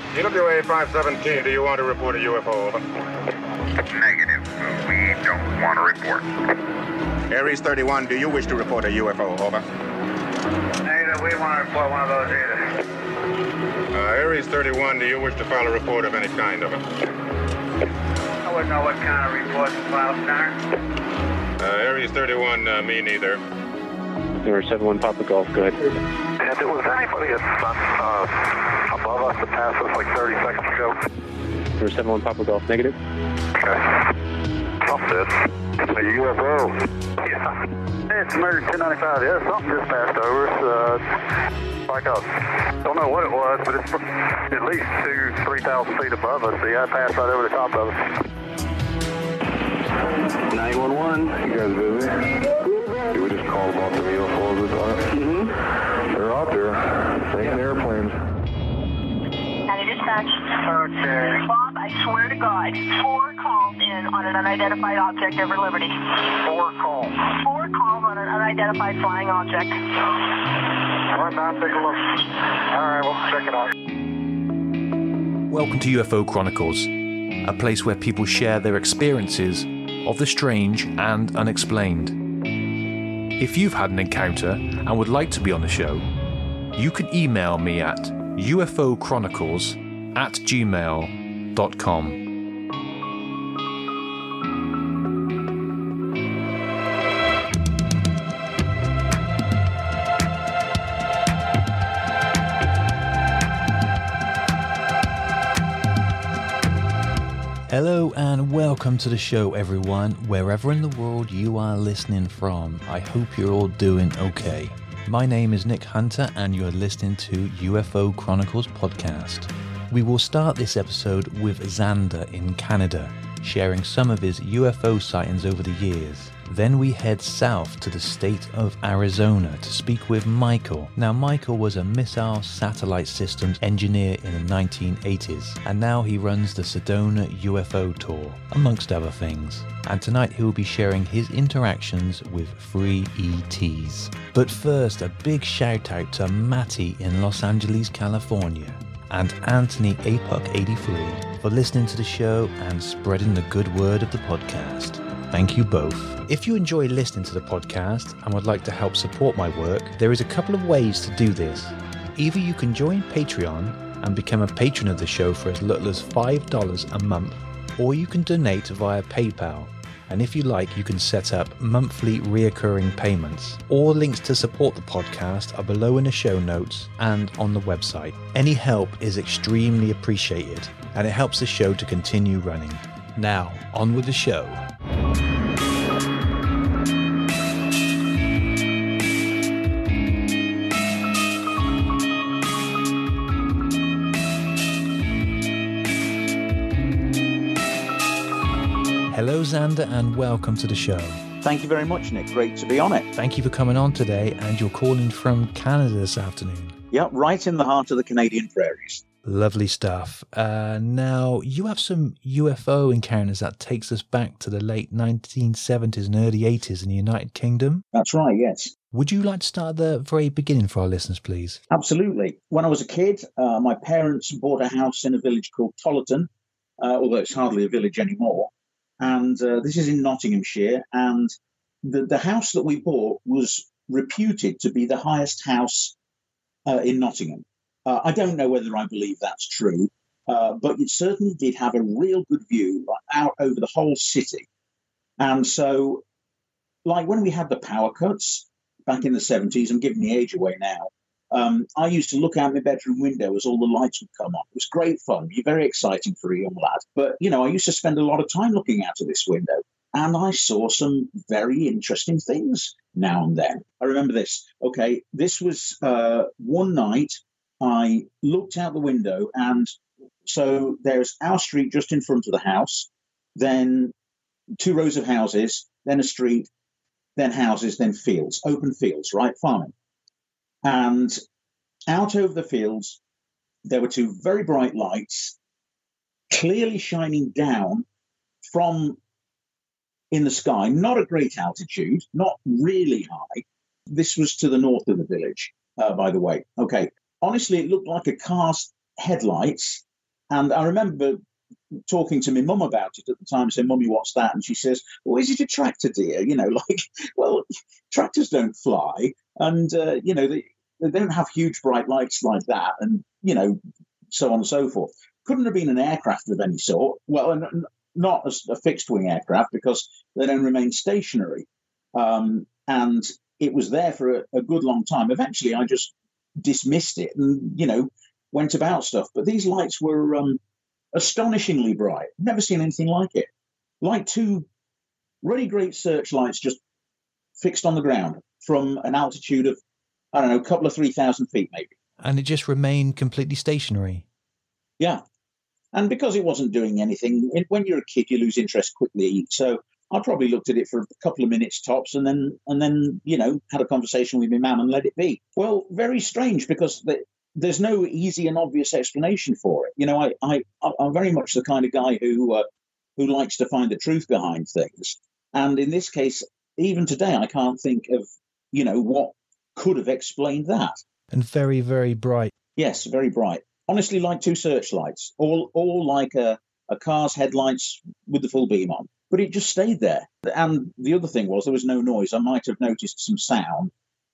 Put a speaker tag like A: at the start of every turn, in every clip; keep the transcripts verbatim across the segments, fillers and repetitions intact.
A: E W A five seventeen, do you want to report a U F O? Over.
B: Negative. We don't want to report.
A: Aries thirty-one, do you wish to report a U F O? Over.
B: Negative. We want to report one of those either.
A: Uh, Aries thirty-one, do you wish to file a report of any kind? Over.
B: I wouldn't know what kind of report to file, sir.
A: Uh, Aries thirty-one, uh, me neither.
C: zero seven one Papa Golf, go ahead.
D: And there was anybody at, uh, above us that passed us like thirty seconds ago?
C: zero seven one Papa Golf, negative.
D: Okay. Something. A U F O. Yeah. It's American ten ninety-five. Yeah, something just passed over us. Uh, like a, don't know what it was, but it's at least two, three thousand feet above us. Yeah, it passed right over the top of us.
E: nine one one, you guys busy? We just called about the U F Os this time. Mm-hmm. They're out there, taking airplanes.
F: County Dispatch. Okay. Bob, I swear to God, four calls in on an unidentified object over Liberty.
D: Four calls.
F: Four calls on an unidentified flying object.
D: All right, now take a look. All right, we'll check it out.
G: Welcome to U F O Chronicles, a place where people share their experiences of the strange and unexplained. If you've had an encounter and would like to be on the show, you can email me at ufochronicles at gmail dot com. Hello and welcome to the show, everyone, wherever in the world you are listening from. I hope you're all doing okay. My name is Nick Hunter and you're listening to U F O Chronicles podcast. We will start this episode with Xander in Canada, sharing some of his U F O sightings over the years. Then we head south to the state of Arizona to speak with Michael. Now, Michael was a missile satellite systems engineer in the nineteen eighties, and now he runs the Sedona U F O Tour, amongst other things. And tonight he will be sharing his interactions with free E Ts. But first, a big shout out to Matty in Los Angeles, California, and Anthony A P U C eighty-three for listening to the show and spreading the good word of the podcast. Thank you both. If you enjoy listening to the podcast and would like to help support my work, there is a couple of ways to do this. Either you can join Patreon and become a patron of the show for as little as five dollars a month, or you can donate via PayPal. And if you like, you can set up monthly reoccurring payments. All links to support the podcast are below in the show notes and on the website. Any help is extremely appreciated, and it helps the show to continue running. Now, on with the show. Hello, Xander, and welcome to the show.
H: Thank you very much, Nick. Great to be on it.
G: Thank you for coming on today, and you're calling from Canada this afternoon.
H: Yeah, right in the heart of the Canadian prairies.
G: Lovely stuff. Uh, now, you have some U F O encounters that takes us back to the late nineteen seventies and early eighties in the United Kingdom.
H: That's right, yes.
G: Would you like to start at the very beginning for our listeners, please?
H: Absolutely. When I was a kid, uh, my parents bought a house in a village called Tollerton, uh, although it's hardly a village anymore. And uh, this is in Nottinghamshire. And the, the house that we bought was reputed to be the highest house uh, in Nottingham. Uh, I don't know whether I believe that's true, uh, but it certainly did have a real good view like, out over the whole city. And so, like when we had the power cuts back in the seventies, I'm giving the age away now, um, I used to look out my bedroom window as all the lights would come on. It was great fun, very exciting for a young lad. But, you know, I used to spend a lot of time looking out of this window, and I saw some very interesting things now and then. I remember this. Okay, this was uh, one night. I looked out the window, and so there's our street just in front of the house, then two rows of houses, then a street, then houses, then fields, open fields, right, farming. And out over the fields, there were two very bright lights, clearly shining down from in the sky, not a great altitude, not really high. This was to the north of the village, uh, by the way. Okay. Honestly, it looked like a car's headlights And I remember talking to my mum about it at the time, saying, "Mummy, what's that?" And she says, "Well, is it a tractor, dear?" You know, like, well, tractors don't fly, and uh, you know, they, they don't have huge bright lights like that, and you know, so on and so forth. Couldn't have been an aircraft of any sort. Well, and not a, a fixed wing aircraft because they don't remain stationary. Um, and it was there for a, a good long time. Eventually, I just dismissed it and, you know, went about stuff. But these lights were um, astonishingly bright. Never seen anything like it. Like two really great searchlights just fixed on the ground from an altitude of, I don't know, a couple of three thousand feet maybe.
G: And it just remained completely stationary.
H: Yeah. And because it wasn't doing anything, when you're a kid, you lose interest quickly. So I probably looked at it for a couple of minutes tops and then, and then you know, had a conversation with my mum and let it be. Well, very strange because the, there's no easy and obvious explanation for it. You know, I, I, I'm very much the kind of guy who uh, who likes to find the truth behind things. And in this case, even today, I can't think of, you know, what could have explained that.
G: And very, very bright.
H: Yes, very bright. Honestly, like two searchlights, all all like a, a car's headlights with the full beam on. But it just stayed there. And the other thing was there was no noise. I might have noticed some sound.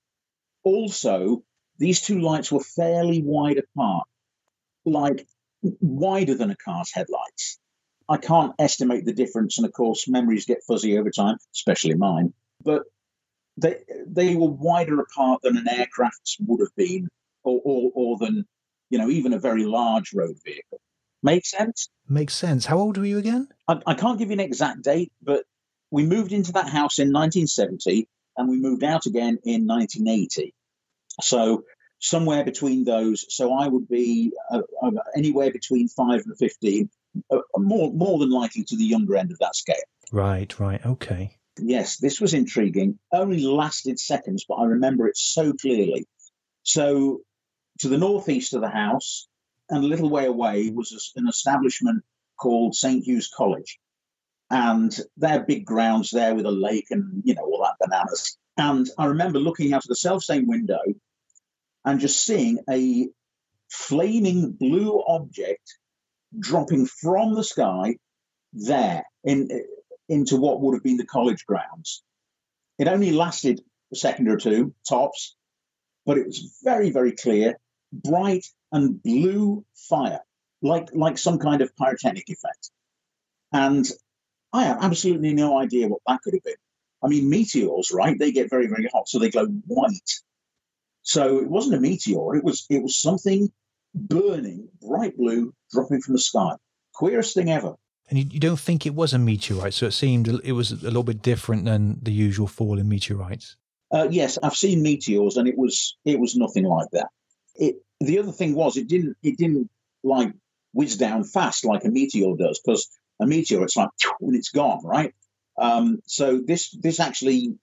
H: Also, these two lights were fairly wide apart, like wider than a car's headlights. I can't estimate the difference. And of course, memories get fuzzy over time, especially mine. But they they were wider apart than an aircraft would have been, or, or, or than, you know, even a very large road vehicle. Make sense?
G: Makes sense. How old were you again?
H: I, I can't give you an exact date, but we moved into that house in nineteen seventy and we moved out again in nineteen eighty. So somewhere between those. So I would be uh, uh, anywhere between five and fifteen, uh, more, more than likely to the younger end of that scale.
G: Right, right. Okay.
H: Yes, this was intriguing. Only lasted seconds, but I remember it so clearly. So to the northeast of the house and a little way away was an establishment called Saint Hugh's College. And they had big grounds there with a lake and, you know, all that bananas. And I remember looking out of the self-same window and just seeing a flaming blue object dropping from the sky there in into what would have been the college grounds. It only lasted a second or two, tops, but it was very, very clear, bright and blue fire, like, like some kind of pyrotechnic effect. And I have absolutely no idea what that could have been. I mean, meteors, right? They get very, very hot, so they glow white. So it wasn't a meteor. It was it was something burning, bright blue, dropping from the sky. Queerest thing ever.
G: And you, you don't think it was a meteorite, so it seemed it was a little bit different than the usual falling meteorites.
H: Uh, yes, I've seen meteors, and it was it was nothing like that. It the other thing was it didn't it didn't like whiz down fast like a meteor does, because a meteor it's like when it's gone, right? Um, so this this actually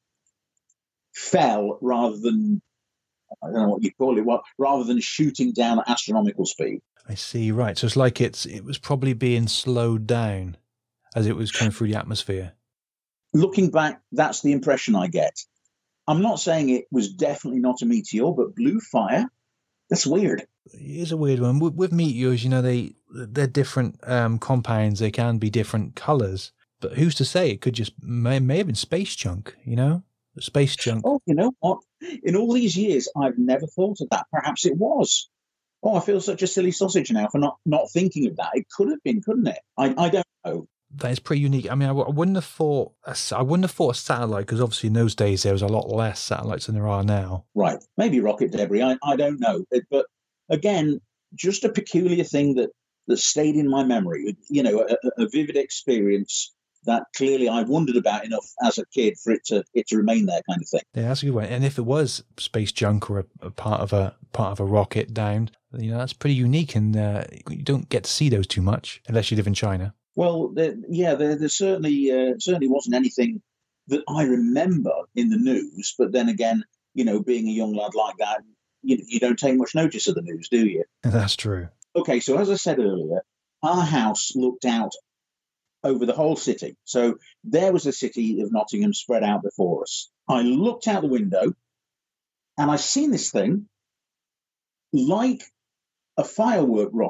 H: fell rather than, I don't know what you call it, well, rather than shooting down at astronomical speed.
G: I see, right. So it's like it's it was probably being slowed down as it was coming through the atmosphere.
H: Looking back, that's the impression I get. I'm not saying it was definitely not a meteor, but blue fire, that's weird.
G: It is a weird one. With, with meteors, you know, they, they're different um, compounds. They can be different colours. But who's to say? It could just, may, may have been space junk, you know? Space junk.
H: Oh, you know what? In all these years, I've never thought of that. Perhaps it was. Oh, I feel such a silly sausage now for not, not thinking of that. It could have been, couldn't it? I, I don't know.
G: That is pretty unique. I mean, I, I wouldn't have thought a, I wouldn't have thought a satellite, because obviously in those days there was a lot less satellites than there are now.
H: Right. Maybe rocket debris. I, I don't know. It, but again, just a peculiar thing that, that stayed in my memory. You know, a, a vivid experience that clearly I wondered about enough as a kid for it to it to remain there, kind of thing.
G: Yeah, that's a good one. And if it was space junk or a, a part of a part of a rocket downed, you know, that's pretty unique, and uh, you don't get to see those too much unless you live in China.
H: Well, there, yeah, there, there certainly uh, certainly wasn't anything that I remember in the news. But then again, you know, being a young lad like that, you, you don't take much notice of the news, do you?
G: That's true.
H: Okay, so as I said earlier, our house looked out over the whole city. So there was the city of Nottingham spread out before us. I looked out the window and I seen this thing like a firework rocket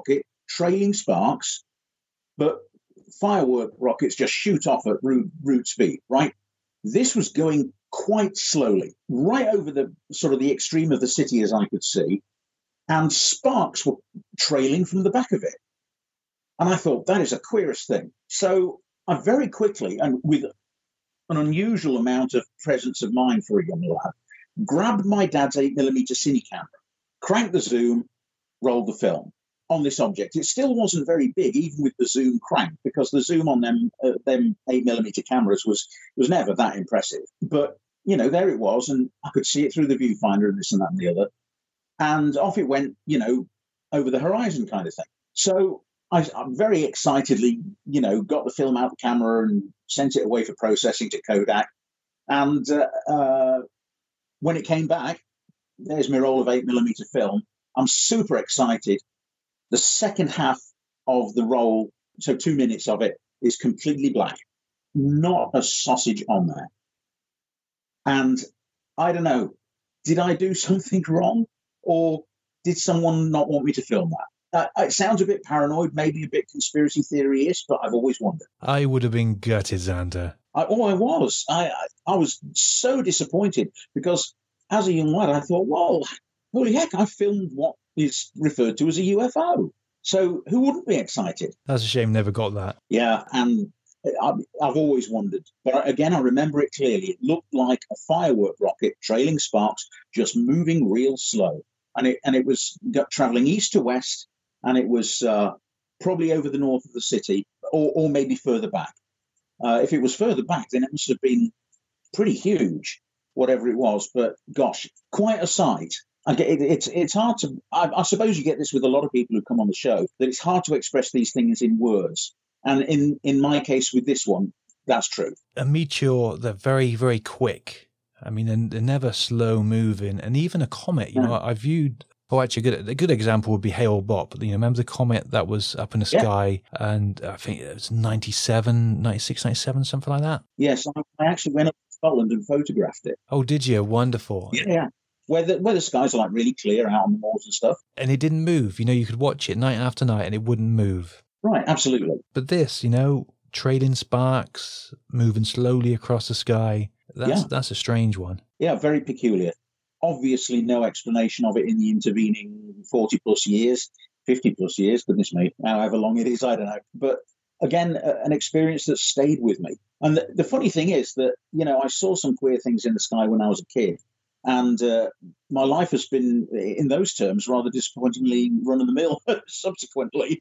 H: trailing sparks, but firework rockets just shoot off at rude, rude speed, right? This was going quite slowly, right over the sort of the extreme of the city as I could see, and sparks were trailing from the back of it. And I thought, that is the queerest thing. So I very quickly, and with an unusual amount of presence of mind for a young lad, grabbed my dad's eight millimeter cine camera, cranked the zoom, rolled the film on this object. It still wasn't very big, even with the zoom cranked, because the zoom on them uh, them eight millimeter cameras was was never that impressive. But you know, there it was, and I could see it through the viewfinder and this and that and the other. And off it went, you know, over the horizon kind of thing. So I, I very excitedly, you know, got the film out of the camera and sent it away for processing to Kodak. And uh, uh, when it came back, there's my roll of eight millimeter film. I'm super excited. The second half of the roll, so two minutes of it, is completely black. Not a sausage on there. And I don't know, did I do something wrong? Or did someone not want me to film that? Uh, it sounds a bit paranoid, maybe a bit conspiracy theory-ish, but I've always wondered.
G: I would have been gutted, Xander.
H: I, oh, I was. I, I I was so disappointed because as a young lad, I thought, well, holy heck, I filmed what is referred to as a U F O. So who wouldn't be excited?
G: That's a shame, never got that.
H: Yeah, and I've, I've always wondered. But again, I remember it clearly. It looked like a firework rocket, trailing sparks, just moving real slow. And it and it was traveling east to west, and it was uh, probably over the north of the city, or, or maybe further back. Uh, if it was further back, then it must have been pretty huge, whatever it was. But gosh, quite a sight. I get it, it's it's hard to. I, I suppose you get this with a lot of people who come on the show, that it's hard to express these things in words. And in in my case with this one, that's true.
G: A meteor, they're very very quick. I mean, they're, they're never slow moving, and even a comet. You yeah. know, I viewed. Oh, actually, a good, a good example would be Hale-Bopp. You know, remember the comet that was up in the sky, yeah. and I think it was ninety-seven, ninety-six, ninety-seven, something like that?
H: Yes, I actually went up to Scotland and photographed it.
G: Oh, did you? Wonderful.
H: Yeah, yeah. Where the, where the skies are like really clear out on the moors and stuff.
G: And it didn't move. You know, you could watch it night after night and it wouldn't move.
H: Right, absolutely.
G: But this, you know, trading sparks, moving slowly across the sky, that's yeah. that's a strange one.
H: Yeah, very peculiar. Obviously, no explanation of it in the intervening forty plus years, fifty plus years, goodness me, however long it is, I don't know. But again, uh, an experience that stayed with me. And the, the funny thing is that, you know, I saw some queer things in the sky when I was a kid. And uh, my life has been, in those terms, rather disappointingly run-of-the-mill subsequently.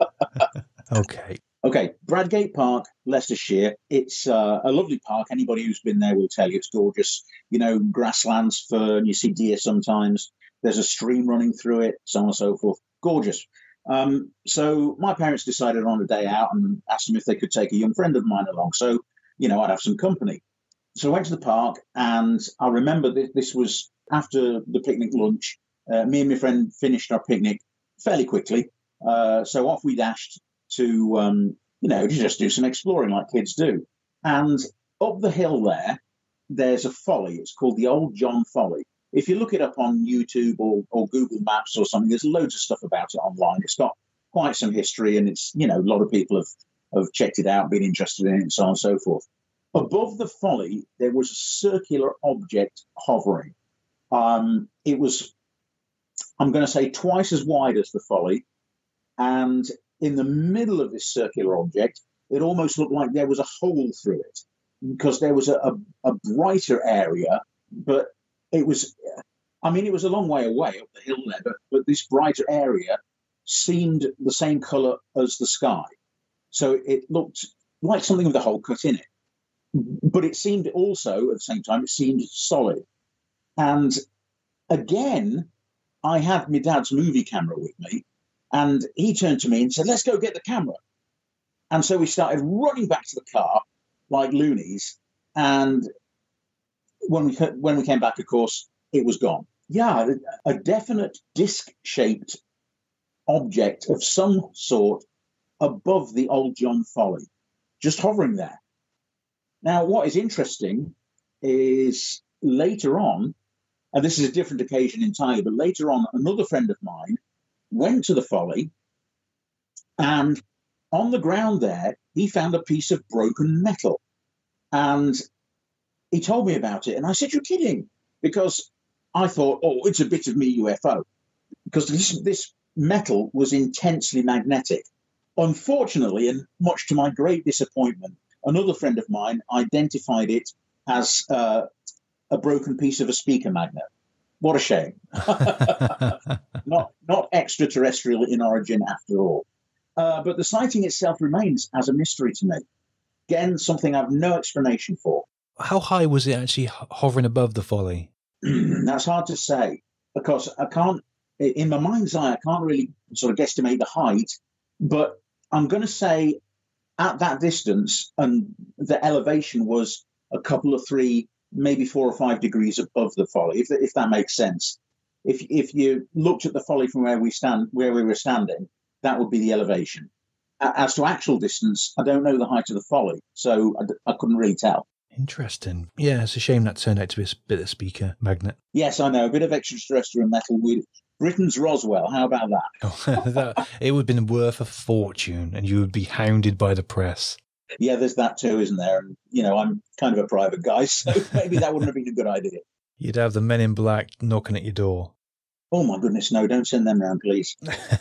G: Okay.
H: Okay, Bradgate Park, Leicestershire. It's uh, a lovely park. Anybody who's been there will tell you it's gorgeous. You know, grasslands, fern, you see deer sometimes. There's a stream running through it, so on and so forth. Gorgeous. Um, so my parents decided on a day out and asked them if they could take a young friend of mine along. So, you know, I'd have some company. So I went to the park, and I remember that this was after the picnic lunch. Uh, me and my friend finished our picnic fairly quickly. Uh, so off we dashed to, um, you know, to just do some exploring like kids do. And up the hill there, there's a folly. It's called the Old John Folly. If you look it up on YouTube or, or Google Maps or something, there's loads of stuff about it online. It's got quite some history, and it's, you know, a lot of people have, have checked it out, been interested in it, and so on and so forth. Above the folly, there was a circular object hovering. Um, it was, I'm going to say, twice as wide as the folly. And in the middle of this circular object, it almost looked like there was a hole through it, because there was a, a, a brighter area, but it was, I mean, it was a long way away up the hill there, but, but this brighter area seemed the same colour as the sky. So it looked like something with a hole cut in it. But it seemed also, at the same time, it seemed solid. And again, I had my dad's movie camera with me, and he turned to me and said, let's go get the camera. And so we started running back to the car like loonies. And when we when we came back, of course, it was gone. Yeah, a definite disc-shaped object of some sort above the Old John Folly, just hovering there. Now, what is interesting is later on, and this is a different occasion entirely, but later on, another friend of mine went to the Folly, And on the ground there, he found a piece of broken metal. And he told me about it. And I said, you're kidding. Because I thought, oh, it's a bit of me U F O. Because this, this metal was intensely magnetic. Unfortunately, and much to my great disappointment, another friend of mine identified it as uh, a broken piece of a speaker magnet. What a shame. not, not extraterrestrial in origin after all. Uh, but the sighting itself remains as a mystery to me. Again, something I've no explanation for.
G: How high was it actually hovering above the folly?
H: That's hard to say, because I can't, in my mind's eye, I can't really sort of guesstimate the height, but I'm going to say at that distance, and the elevation was a couple of three, maybe four or five degrees above the folly, if, if that makes sense. If if you looked at the folly from where we stand, where we were standing, that would be the elevation. As to actual distance, I don't know the height of the folly, so I, I couldn't really tell.
G: Interesting. Yeah, it's a shame that turned out to be a bit of a speaker magnet.
H: Yes, I know, a bit of extraterrestrial metal. With Britain's Roswell, how about that?
G: Oh, that it would have been worth a fortune, and you would be hounded by the press.
H: Yeah, there's that too, isn't there? And, you know, I'm kind of a private guy, so maybe that wouldn't have been a good idea.
G: You'd have the men in black knocking at your door.
H: Oh, my goodness, no, don't send them round, please.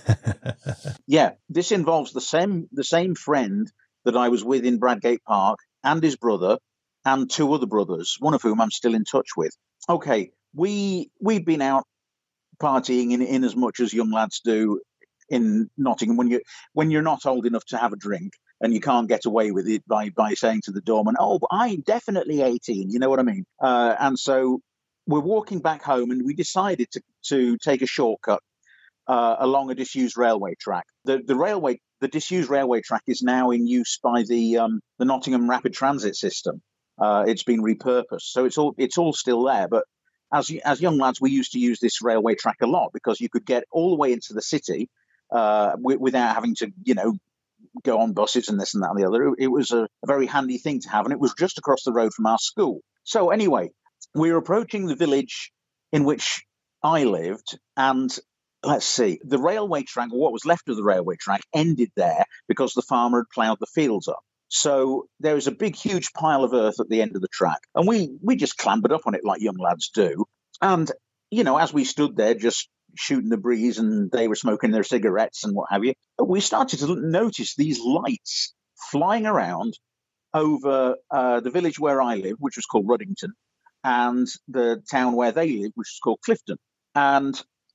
H: Yeah, this involves the same the same friend that I was with in Bradgate Park, and his brother, and two other brothers, one of whom I'm still in touch with. Okay, we, we've been out partying in, in as much as young lads do in Nottingham when, you, when you're not old enough to have a drink and you can't get away with it by, by saying to the doorman, oh, but I'm definitely eighteen, you know what I mean? Uh, and so we're walking back home and we decided to, to take a shortcut uh, along a disused railway track. The, the railway, the disused railway track is now in use by the, um, the Nottingham Rapid Transit System. Uh, it's been repurposed, so it's all it's all still there. But as as young lads, we used to use this railway track a lot because you could get all the way into the city uh, w- without having to, you know, go on buses and this and that and the other. It was a, a very handy thing to have, and it was just across the road from our school. So anyway, we were approaching the village in which I lived, and let's see, the railway track, or what was left of the railway track, ended there because the farmer had ploughed the fields up. So there was a big, huge pile of earth at the end of the track. And we we just clambered up on it like young lads do. And, you know, as we stood there just shooting the breeze and they were smoking their cigarettes and what have you, we started to notice these lights flying around over uh, the village where I live, which was called Ruddington, and the town where they live, which was called Clifton. And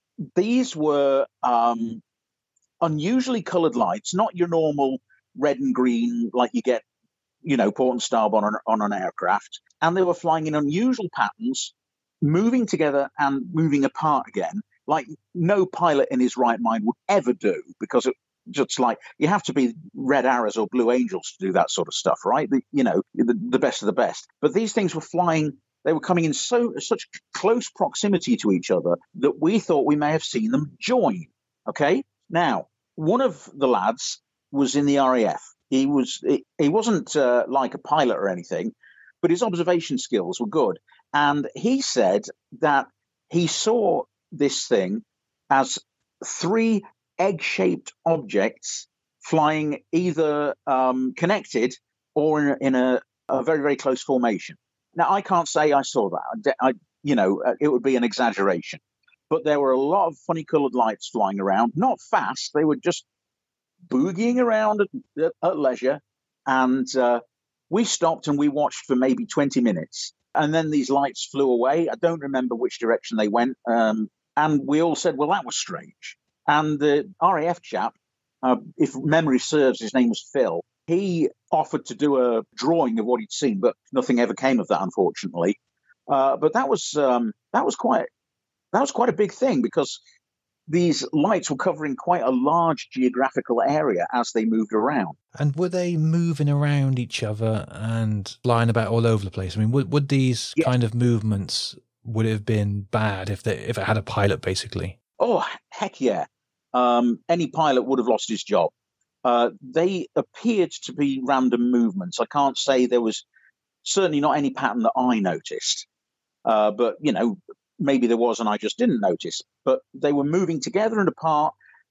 H: these were um, unusually coloured lights, not your normal red and green like you get, you know, port and starboard on an, on an aircraft. And they were flying in unusual patterns, moving together and moving apart again, like no pilot in his right mind would ever do, because it just like you have to be Red Arrows or Blue Angels to do that sort of stuff, right? The, you know, the, the best of the best. But these things were flying. They were coming in so such close proximity to each other that we thought we may have seen them join. Okay, now one of the lads was in the R A F. He was he, he wasn't uh, like a pilot or anything, but his observation skills were good. And he said that he saw this thing as three egg-shaped objects flying either um, connected or in, a, in a, a very, very close formation. Now, I can't say I saw that. I, you know, it would be an exaggeration. But there were a lot of funny coloured lights flying around, not fast. They were just boogieing around at, at leisure, and uh, we stopped and we watched for maybe twenty minutes, and then these lights flew away. I don't remember which direction they went, um, and we all said, well, that was strange. And the R A F chap, uh, if memory serves, his name was Phil, he offered to do a drawing of what he'd seen, but nothing ever came of that, unfortunately. Uh, but that was um, that was quite that was quite a big thing, because these lights were covering quite a large geographical area as they moved around.
G: And were they moving around each other and flying about all over the place? I mean, would, would these yeah. kind of movements would have been bad if they if it had a pilot, basically?
H: Oh, heck yeah. Um, any pilot would have lost his job. Uh, they appeared to be random movements. I can't say there was certainly not any pattern that I noticed. Uh, but, you know, maybe there was and I just didn't notice. But they were moving together and apart.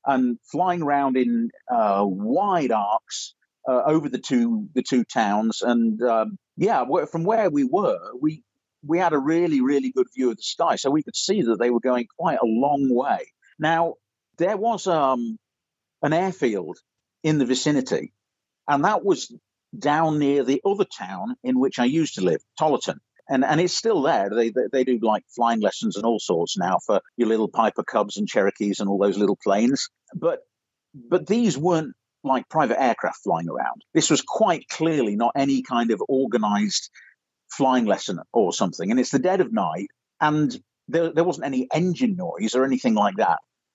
H: and flying around in uh, wide arcs uh, over the two the two towns. And um, yeah, from where we were, we we had a really, really good view of the sky. So we could see that they were going quite a long way. Now, there was um, an airfield in the vicinity, and that was down near the other town in which I used to live, Tolleton. And and it's still there. They, they they do like flying lessons and all sorts now for your little Piper Cubs and Cherokees and all those little planes. But but these weren't like private aircraft flying around. This was quite clearly not any kind of organized flying lesson or something. And it's the dead of night, and there, there wasn't any engine noise or anything like that.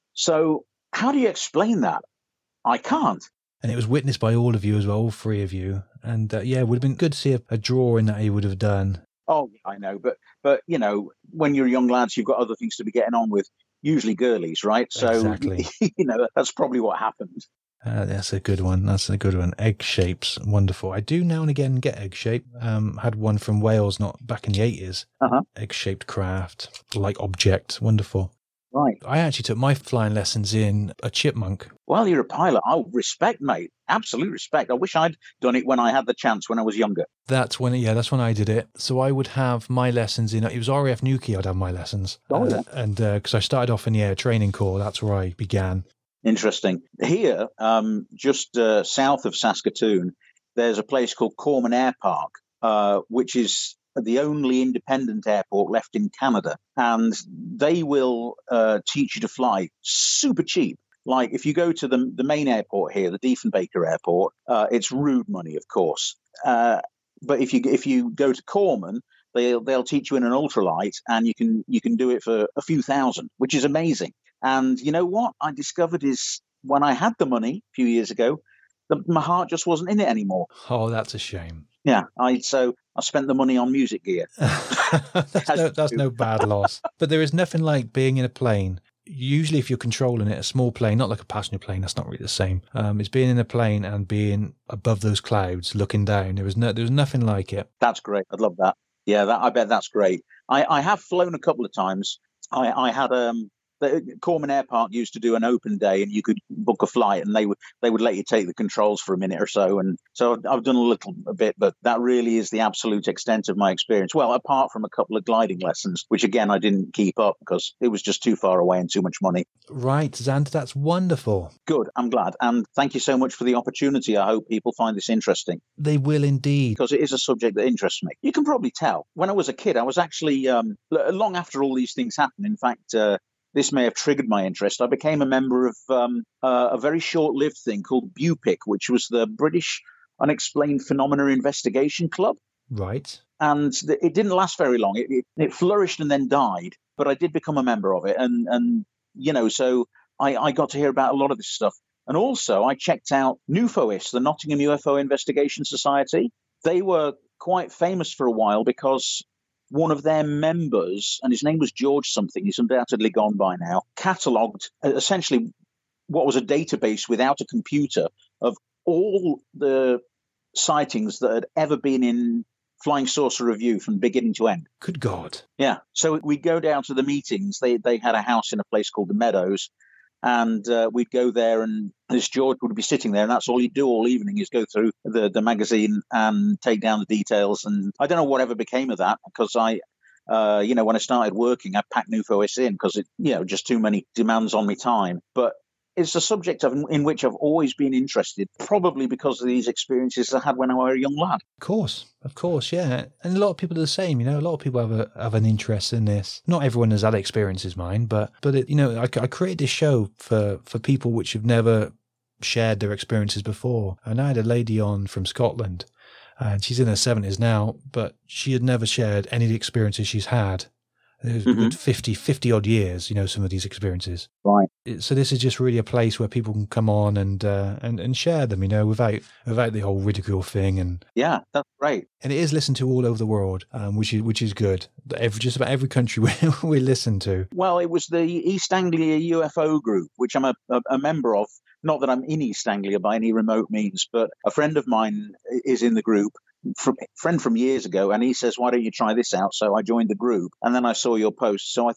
H: So how do you explain that? I can't.
G: And it was witnessed by all of you as well, all three of you. And uh, yeah, it would have been good to see a, a drawing that he would have done.
H: Oh, I know. But, but you know, when you're young lads, you've got other things to be getting on with, usually girlies, right? So,
G: exactly.
H: You know, that's probably what happened.
G: Uh, that's a good one. That's a good one. Egg shapes, wonderful. I do now and again get egg shape. Um, had one from Wales, not back in the eighties.
H: Uh-huh.
G: Egg shaped craft, like object, wonderful.
H: Right.
G: I actually took my flying lessons in a Chipmunk.
H: Well, you're a pilot. Oh, respect, mate. Absolute respect. I wish I'd done it when I had the chance when I was younger.
G: That's when, yeah, that's when I did it. So I would have my lessons in, it was R A F Newquay I'd have my lessons.
H: Oh, yeah.
G: Uh, and because uh, I started off in the Air Training Corps, that's where I began.
H: Interesting. Here, um, just uh, south of Saskatoon, there's a place called Corman Air Park, uh, which is the only independent airport left in Canada. And they will uh, teach you to fly super cheap. Like if you go to the, the main airport here, the Diefenbaker Airport, uh, it's rude money, of course. Uh, but if you if you go to Corman, they'll they'll teach you in an ultralight, and you can you can do it for a few thousand, which is amazing. And you know what I discovered is when I had the money a few years ago, the, my heart just wasn't in it anymore.
G: Oh, that's a shame.
H: Yeah, I so I spent the money on music gear.
G: that's no, that's no bad loss. But there is nothing like being in a plane. Usually if you're controlling it, a small plane, not like a passenger plane, that's not really the same. Um, it's being in a plane and being above those clouds, looking down. There was no, there was nothing like it.
H: That's great. I'd love that. Yeah, that, I bet that's great. I, I have flown a couple of times. I, I had um. The Corman Air Park used to do an open day, and you could book a flight, and they would they would let you take the controls for a minute or so. And so I've done a little a bit, but that really is the absolute extent of my experience. Well, apart from a couple of gliding lessons, which again I didn't keep up because it was just too far away and too much money.
G: Right, Xander, that's wonderful.
H: Good, I'm glad, and thank you so much for the opportunity. I hope people find this interesting.
G: They will indeed,
H: because it is a subject that interests me. You can probably tell. When I was a kid, I was actually um, long after all these things happened. In fact. Uh, This may have triggered my interest. I became a member of um, uh, a very short-lived thing called BUPIC, which was the British Unexplained Phenomena Investigation Club.
G: Right.
H: And th- it didn't last very long. It, it, it flourished and then died, but I did become a member of it. And, and you know, so I, I got to hear about a lot of this stuff. And also I checked out NUFOIS, the Nottingham U F O Investigation Society. They were quite famous for a while because one of their members, and his name was George something, he's undoubtedly gone by now, catalogued essentially what was a database without a computer of all the sightings that had ever been in Flying Saucer Review from beginning to end.
G: Good God.
H: Yeah. So we'd go down to the meetings. They they had a house in a place called the Meadows, and uh, we'd go there, and this George would be sitting there, and that's all he'd do all evening is go through the, the magazine and take down the details. And I don't know whatever became of that, because I, uh, you know, when I started working, I packed NUFOIS in because it, you know, just too many demands on my time. But it's a subject of, in which I've always been interested, probably because of these experiences I had when I was a young lad.
G: Of course, of course, yeah. And a lot of people are the same, you know, a lot of people have a, have an interest in this. Not everyone has had experiences, mine, but, but it, you know, I, I created this show for, for people which have never shared their experiences before. And I had a lady on from Scotland, and she's in her seventies now, but she had never shared any of the experiences she's had. It was mm-hmm. fifty, fifty odd years, you know, some of these experiences.
H: Right.
G: So this is just really a place where people can come on and uh, and, and share them, you know, without without the whole ridicule thing. And
H: yeah, that's great.
G: And it is listened to all over the world, um, which is which is good. Every, just about every country we, we listen to.
H: Well, it was the East Anglia U F O group, which I'm a, a, a member of. Not that I'm in East Anglia by any remote means, but a friend of mine is in the group. From, friend from years ago, and he says, why don't you try this out? So I joined the group, and then I saw your post, so I thought,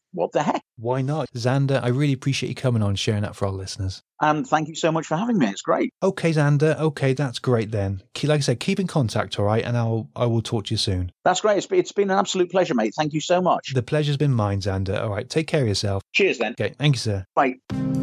H: what the heck?
G: Why not? Xander, I really appreciate you coming on, sharing that for our listeners.
H: And thank you so much for having me. It's great.
G: Okay, Xander. Okay, that's great then. Like I said, keep in contact, all right? And I'll, I will talk to you soon.
H: That's great. It's been, it's been an absolute pleasure, mate. Thank you so much.
G: The pleasure's been mine, Xander. All right, take care of yourself.
H: Cheers then.
G: Okay, thank you, sir.
H: Bye.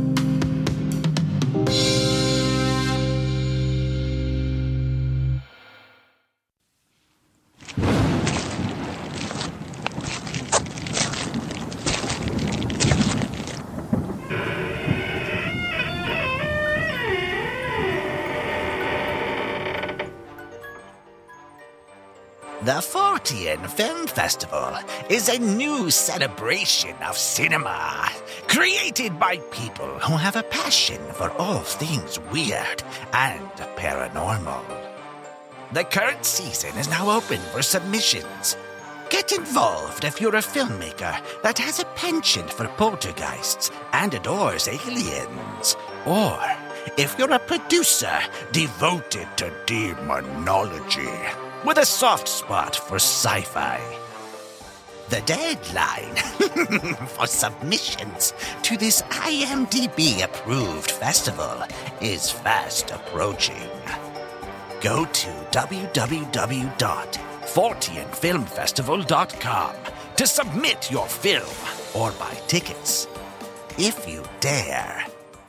I: The Fortean Film Festival is a new celebration of cinema, created by people who have a passion for all things weird and paranormal. The current season is now open for submissions. Get involved if you're a filmmaker that has a penchant for poltergeists and adores aliens, or if you're a producer devoted to demonology with a soft spot for sci-fi. The deadline for submissions to this I M D B-approved festival is fast approaching. Go to w w w dot fortean film festival dot com to submit your film or buy tickets, if you dare.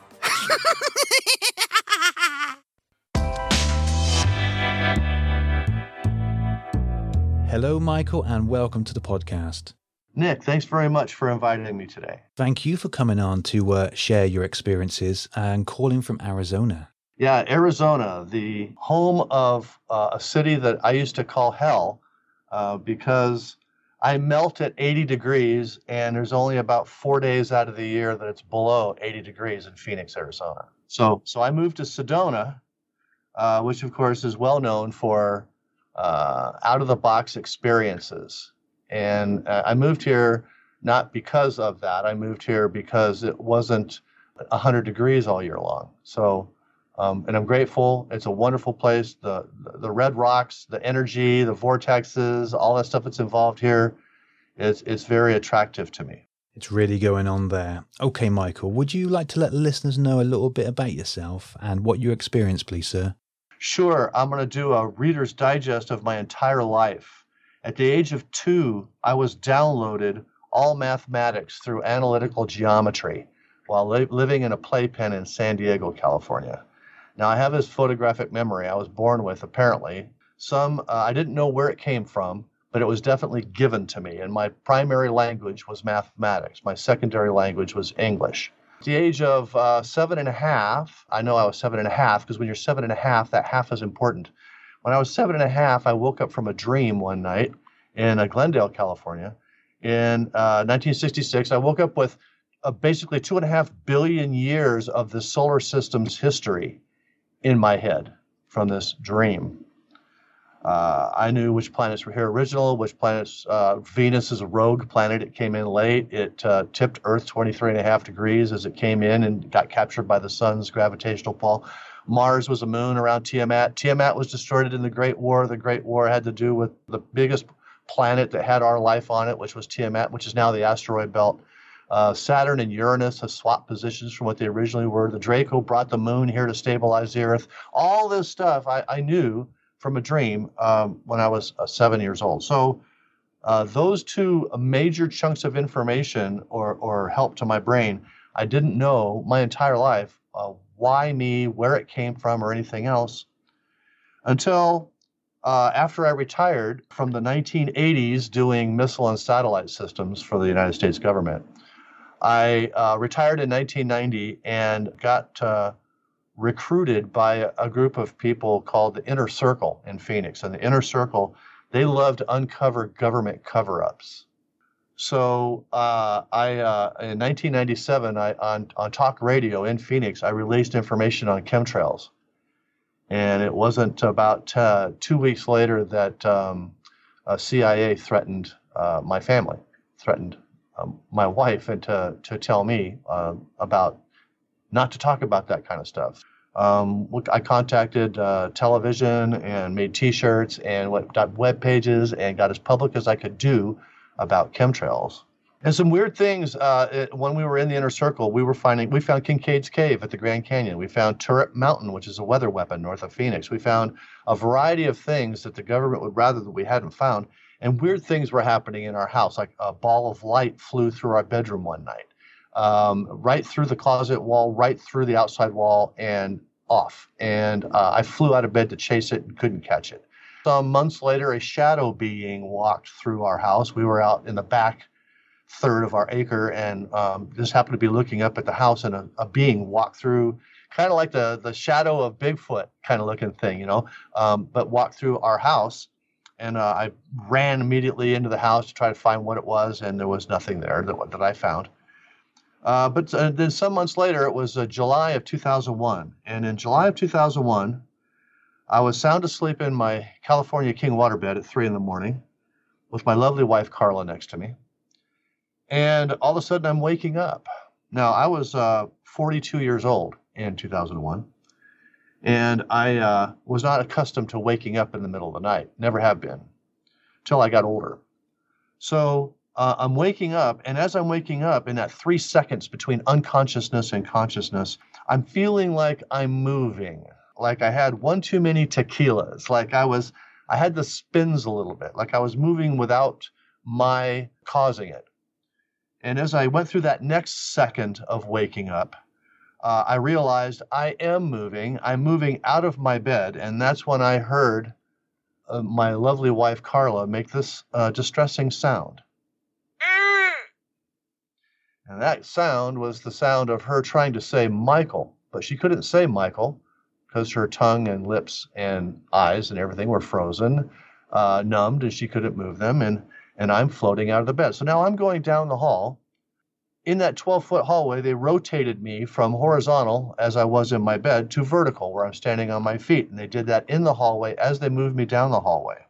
G: Hello, Michael, and welcome to the podcast.
J: Nick, thanks very much for inviting me today.
G: Thank you for coming on to uh, share your experiences and calling from Arizona.
J: Yeah, Arizona, the home of uh, a city that I used to call hell uh, because I melt at eighty degrees and there's only about four days out of the year that it's below eighty degrees in Phoenix, Arizona. So, so I moved to Sedona, uh, which of course is well known for Uh, out-of-the-box experiences. And uh, I moved here not because of that. I moved here because it wasn't one hundred degrees all year long. So, um, and I'm grateful. It's a wonderful place. The, the the red rocks, the energy, the vortexes, all that stuff that's involved here, is it's very attractive to me.
G: It's really going on there. Okay, Michael, would you like to let the listeners know a little bit about yourself and what you experienced, please, sir?
J: Sure, I'm going to do a Reader's Digest of my entire life. At the age of two, I was downloaded all mathematics through analytical geometry while li- living in a playpen in San Diego, California. Now, I have this photographic memory I was born with, apparently. Some, uh, I didn't know where it came from, but it was definitely given to me. And my primary language was mathematics. My secondary language was English. At the age of uh, seven and a half, I know I was seven and a half because when you're seven and a half, that half is important. When I was seven and a half, I woke up from a dream one night in uh, Glendale, California. In uh, nineteen sixty-six, I woke up with uh, basically two and a half billion years of the solar system's history in my head from this dream. Uh, I knew which planets were here original, which planets, uh, Venus is a rogue planet. It came in late. It uh, tipped Earth twenty-three and a half degrees as it came in and got captured by the sun's gravitational pull. Mars was a moon around Tiamat. Tiamat was destroyed in the Great War. The Great War had to do with the biggest planet that had our life on it, which was Tiamat, which is now the asteroid belt. Uh, Saturn and Uranus have swapped positions from what they originally were. The Draco brought the moon here to stabilize the Earth. All this stuff I, I knew from a dream um, when I was uh, seven years old. So uh, those two major chunks of information or, or help to my brain, I didn't know my entire life uh, why me, where it came from, or anything else until uh, after I retired from the nineteen eighties doing missile and satellite systems for the United States government. I uh, retired in nineteen ninety and got uh, recruited by a group of people called the Inner Circle in Phoenix. And the Inner Circle, they love to uncover government cover-ups. So uh, I, uh, in nineteen ninety-seven, I, on, on talk radio in Phoenix, I released information on chemtrails. And it wasn't about uh, two weeks later that um, a C I A threatened uh, my family, threatened um, my wife, and to, to tell me uh, about not to talk about that kind of stuff. Um, I contacted uh, television and made T-shirts and went, got web pages and got as public as I could do about chemtrails. And some weird things, uh, it, when we were in the inner circle, we were finding, we found Kincaid's Cave at the Grand Canyon. We found Turret Mountain, which is a weather weapon north of Phoenix. We found a variety of things that the government would rather that we hadn't found. And weird things were happening in our house, like a ball of light flew through our bedroom one night, um, right through the closet wall, right through the outside wall, and off. And uh, I flew out of bed to chase it and couldn't catch it. Some months later, a shadow being walked through our house. We were out in the back third of our acre, and um, just happened to be looking up at the house, and a, a being walked through, kind of like the, the shadow of Bigfoot kind of looking thing, you know, um, but walked through our house. And uh, I ran immediately into the house to try to find what it was, and there was nothing there that, that I found. Uh, but uh, then some months later, it was uh, July of two thousand one. And in July of two thousand one, I was sound asleep in my California King waterbed at three in the morning with my lovely wife, Carla, next to me. And all of a sudden, I'm waking up. Now, I was uh, forty-two years old in two thousand one. And I uh, was not accustomed to waking up in the middle of the night. Never have been, till I got older. So uh, I'm waking up, and as I'm waking up, in that three seconds between unconsciousness and consciousness, I'm feeling like I'm moving, like I had one too many tequilas, like I was, I had the spins a little bit, like I was moving without my causing it. And as I went through that next second of waking up, Uh, I realized I am moving. I'm moving out of my bed, and that's when I heard uh, my lovely wife, Carla, make this uh, distressing sound. And that sound was the sound of her trying to say Michael, but she couldn't say Michael because her tongue and lips and eyes and everything were frozen, uh, numbed, and she couldn't move them, and, and I'm floating out of the bed. So now I'm going down the hall. In that twelve-foot hallway, they rotated me from horizontal, as I was in my bed, to vertical, where I'm standing on my feet. And they did that in the hallway as they moved me down the hallway.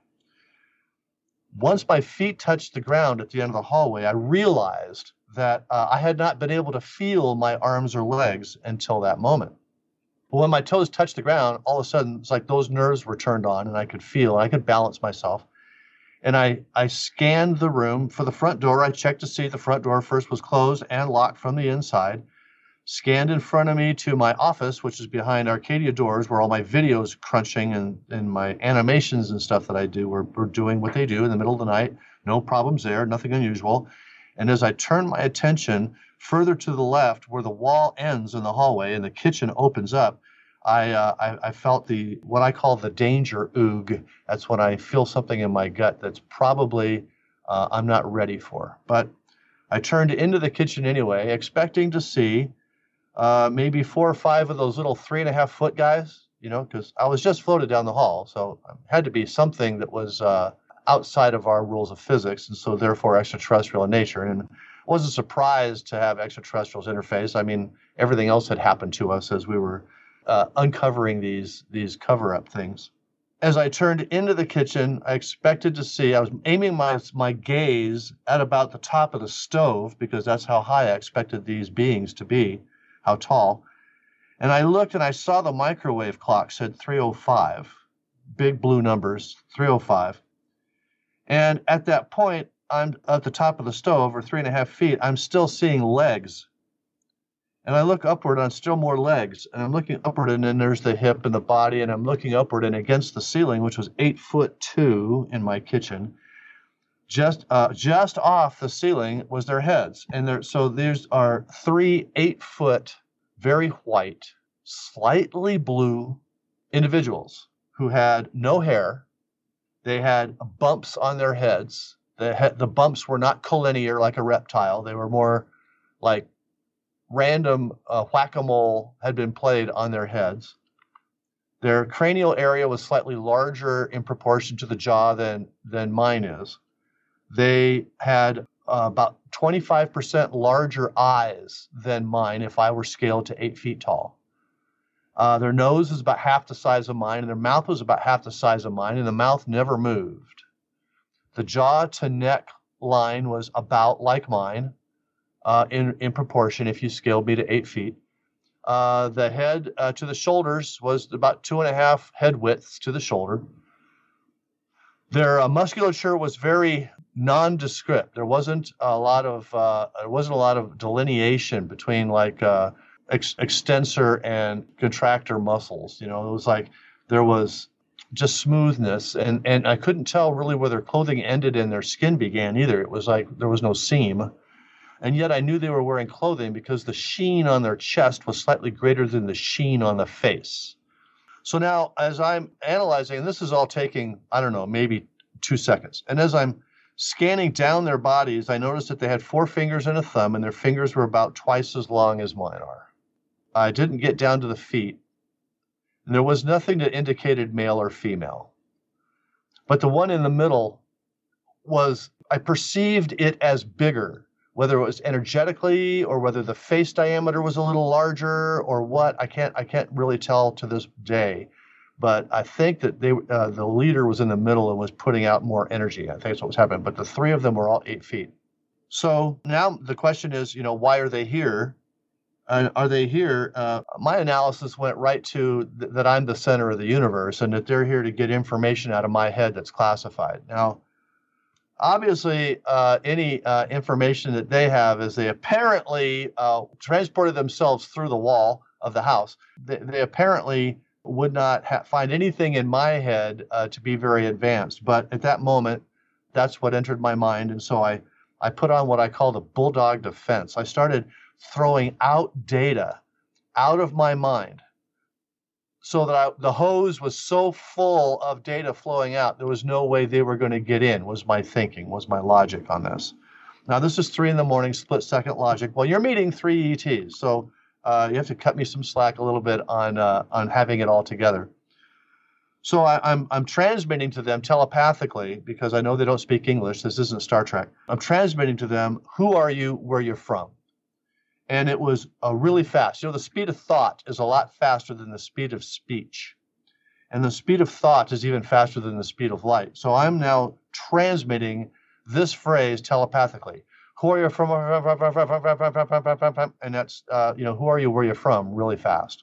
J: Once my feet touched the ground at the end of the hallway, I realized that uh, I had not been able to feel my arms or legs until that moment. But when my toes touched the ground, all of a sudden, it's like those nerves were turned on, and I could feel, and I could balance myself. And I, I scanned the room for the front door. I checked to see the front door first was closed and locked from the inside. Scanned in front of me to my office, which is behind Arcadia doors, where all my videos crunching and, and my animations and stuff that I do were, were doing what they do in the middle of the night. No problems there, nothing unusual. And as I turned my attention further to the left, where the wall ends in the hallway and the kitchen opens up, I, uh, I, I felt the, what I call the danger oog. That's when I feel something in my gut that's probably uh, I'm not ready for. But I turned into the kitchen anyway, expecting to see uh, maybe four or five of those little three and a half foot guys, you know, because I was just floated down the hall. So it had to be something that was uh, outside of our rules of physics, and so therefore extraterrestrial in nature. And I wasn't surprised to have extraterrestrials interface. I mean, everything else had happened to us as we were Uh, uncovering these these cover-up things. As I turned into the kitchen, I expected to see, I was aiming my, my gaze at about the top of the stove, because that's how high I expected these beings to be, how tall. And I looked and I saw the microwave clock said three oh five, big blue numbers, three oh five. And at that point, I'm at the top of the stove, or three and a half feet, I'm still seeing legs. And I look upward on still more legs, and I'm looking upward, and then there's the hip and the body, and I'm looking upward, and against the ceiling, which was eight foot two in my kitchen, just uh, just off the ceiling was their heads. And there, so these are three eight foot, very white, slightly blue individuals who had no hair. They had bumps on their heads. The he- the bumps were not collinear like a reptile. They were more like random uh, whack-a-mole had been played on their heads. Their cranial area was slightly larger in proportion to the jaw than, than mine is. They had uh, about twenty-five percent larger eyes than mine if I were scaled to eight feet tall. Uh, their nose was about half the size of mine, and their mouth was about half the size of mine, and the mouth never moved. The jaw to neck line was about like mine, Uh, in, in proportion if you scaled me to eight feet. Uh, the head uh, to the shoulders was about two and a half head widths to the shoulder. Their uh, musculature was very nondescript. There wasn't a lot of uh, there wasn't a lot of delineation between like uh, ex- extensor and contractor muscles. You know, it was like there was just smoothness, and and I couldn't tell really where their clothing ended and their skin began either. It was like there was no seam, and yet I knew they were wearing clothing because the sheen on their chest was slightly greater than the sheen on the face. So now, as I'm analyzing, and this is all taking, I don't know, maybe two seconds, and as I'm scanning down their bodies, I noticed that they had four fingers and a thumb, and their fingers were about twice as long as mine are. I didn't get down to the feet. And there was nothing that indicated male or female. But the one in the middle was, I perceived it as bigger, whether it was energetically or whether the face diameter was a little larger or what. I can't I can't really tell to this day. But I think that they uh, the leader was in the middle and was putting out more energy. I think that's what was happening. But the three of them were all eight feet. So now the question is, you know, why are they here? Uh, are they here? Uh, my analysis went right to th- that I'm the center of the universe and that they're here to get information out of my head that's classified. Now, obviously, uh, any uh, information that they have is they apparently uh, transported themselves through the wall of the house. They, they apparently would not ha- find anything in my head uh, to be very advanced. But at that moment, that's what entered my mind. And so I, I put on what I call the bulldog defense. I started throwing out data out of my mind so that I, the hose was so full of data flowing out, there was no way they were going to get in, was my thinking, was my logic on this. Now, this is three in the morning, split second logic. Well, you're meeting three E Ts, so uh, you have to cut me some slack a little bit on uh, on having it all together. So I, I'm I'm transmitting to them telepathically, because I know they don't speak English. This isn't Star Trek. I'm transmitting to them, who are you, where you're from? And it was uh, really fast. You know, the speed of thought is a lot faster than the speed of speech. And the speed of thought is even faster than the speed of light. So I'm now transmitting this phrase telepathically. Who are you from? And that's, uh, you know, who are you, where you're from, really fast.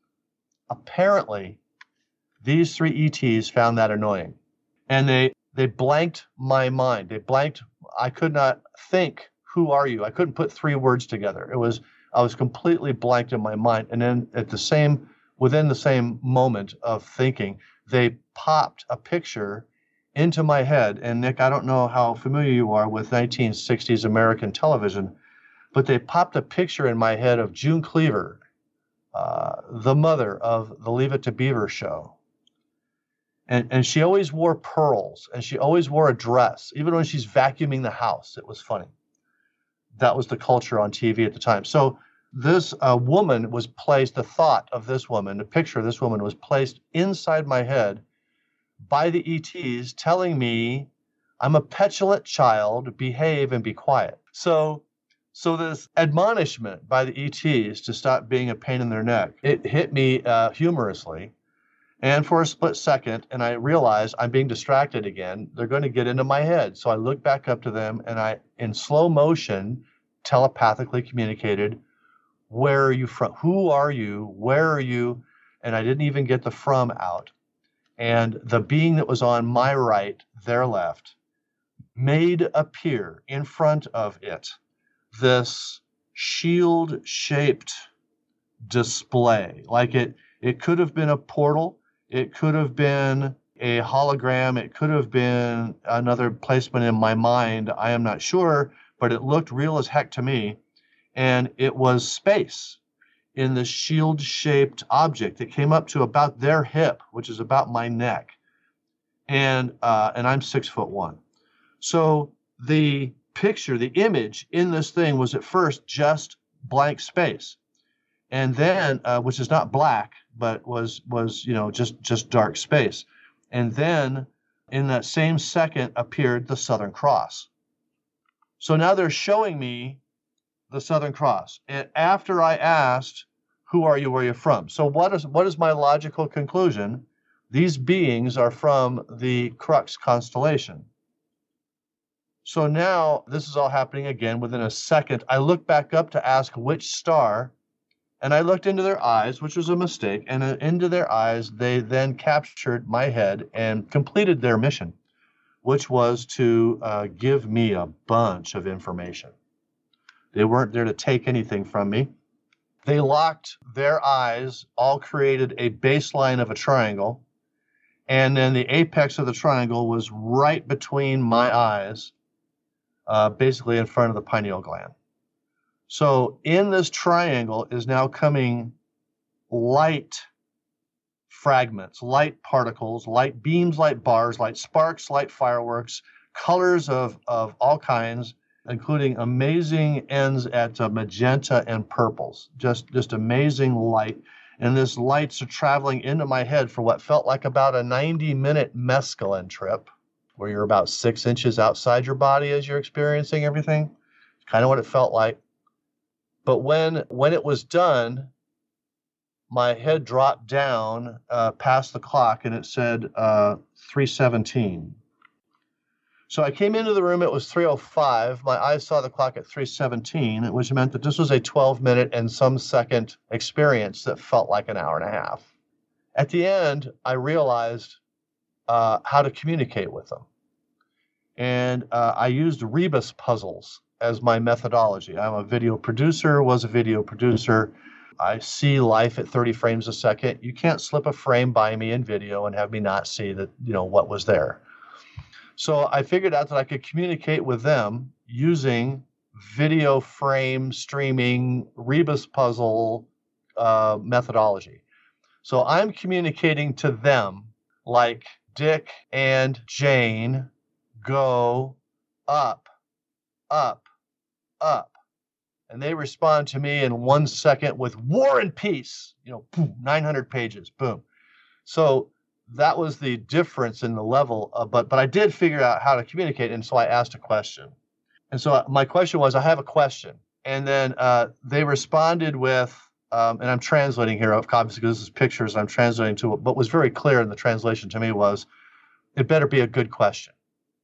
J: Apparently, these three E Ts found that annoying. And they, they blanked my mind. They blanked, I could not think. Who are you? I couldn't put three words together. It was, I was completely blanked in my mind. And then at the same, within the same moment of thinking, they popped a picture into my head. And Nick, I don't know how familiar you are with nineteen sixties American television, but they popped a picture in my head of June Cleaver, uh, the mother of the Leave It to Beaver show. And, and she always wore pearls, and she always wore a dress, even when she's vacuuming the house. It was funny. That was the culture on T V at the time. So this uh, woman was placed, the thought of this woman, the picture of this woman was placed inside my head by the E Ts telling me I'm a petulant child, behave and be quiet. So, so this admonishment by the E Ts to stop being a pain in their neck, it hit me uh, humorously. And for a split second, and I realized I'm being distracted again, they're going to get into my head. So I looked back up to them and I, in slow motion, telepathically communicated, where are you from? Who are you? Where are you? And I didn't even get the from out. And the being that was on my right, their left, made appear in front of it this shield-shaped display. Like it, it could have been a portal. It could have been a hologram. It could have been another placement in my mind. I am not sure, but it looked real as heck to me. And it was space in this shield-shaped object that came up to about their hip, which is about my neck. And uh, and I'm six foot one. So the picture, the image in this thing was at first just blank space. And then, uh, which is not black, but was, was you know, just, just dark space. And then in that same second appeared the Southern Cross. So now they're showing me the Southern Cross. And after I asked, who are you, where you're from? So what is, what is my logical conclusion? These beings are from the Crux constellation. So now this is all happening again within a second. I look back up to ask which star, and I looked into their eyes, which was a mistake, and into their eyes, they then captured my head and completed their mission. which was to uh, give me a bunch of information. They weren't there to take anything from me. They locked their eyes, all created a baseline of a triangle, and then the apex of the triangle was right between my eyes, uh, basically in front of the pineal gland. So in this triangle is now coming light fragments, light particles, light beams, light bars, light sparks, light fireworks, colors of, of all kinds, including amazing ends at uh, magenta and purples, just, just amazing light. And this lights are traveling into my head for what felt like about a ninety minute mescaline trip, where you're about six inches outside your body as you're experiencing everything. It's kind of what it felt like. But when, when it was done, my head dropped down uh, past the clock, and it said uh, three seventeen. So I came into the room, it was three oh five. My eyes saw the clock at three seventeen, which meant that this was a twelve minute and some second experience that felt like an hour and a half. At the end, I realized uh, how to communicate with them. And uh, I used rebus puzzles as my methodology. I'm a video producer, was a video producer. I see life at thirty frames a second. You can't slip a frame by me in video and have me not see that, you know, what was there. So I figured out that I could communicate with them using video frame streaming rebus puzzle uh, methodology. So I'm communicating to them like Dick and Jane go up, up, up. And they respond to me in one second with War and Peace, you know, boom, nine hundred pages, boom. So that was the difference in the level, of, but but I did figure out how to communicate, and so I asked a question. And so my question was, I have a question. And then uh, they responded with, um, and I'm translating here, obviously, because this is pictures, I'm translating to what was very clear in the translation to me was, it better be a good question.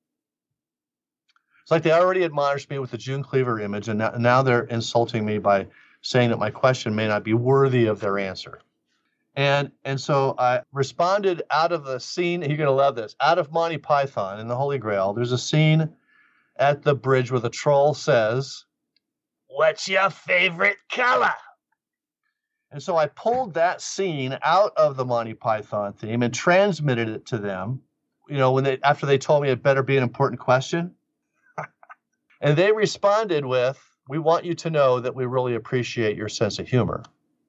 J: It's like they already admonished me with the June Cleaver image, and now, now they're insulting me by saying that my question may not be worthy of their answer. And and so I responded out of the scene, you're going to love this, out of Monty Python in the Holy Grail. There's a scene at the bridge where the troll says, "What's your favorite color?" And so I pulled that scene out of the Monty Python theme and transmitted it to them, you know, when they after they told me it better be an important question. And they responded with, "We want you to know that we really appreciate your sense of humor."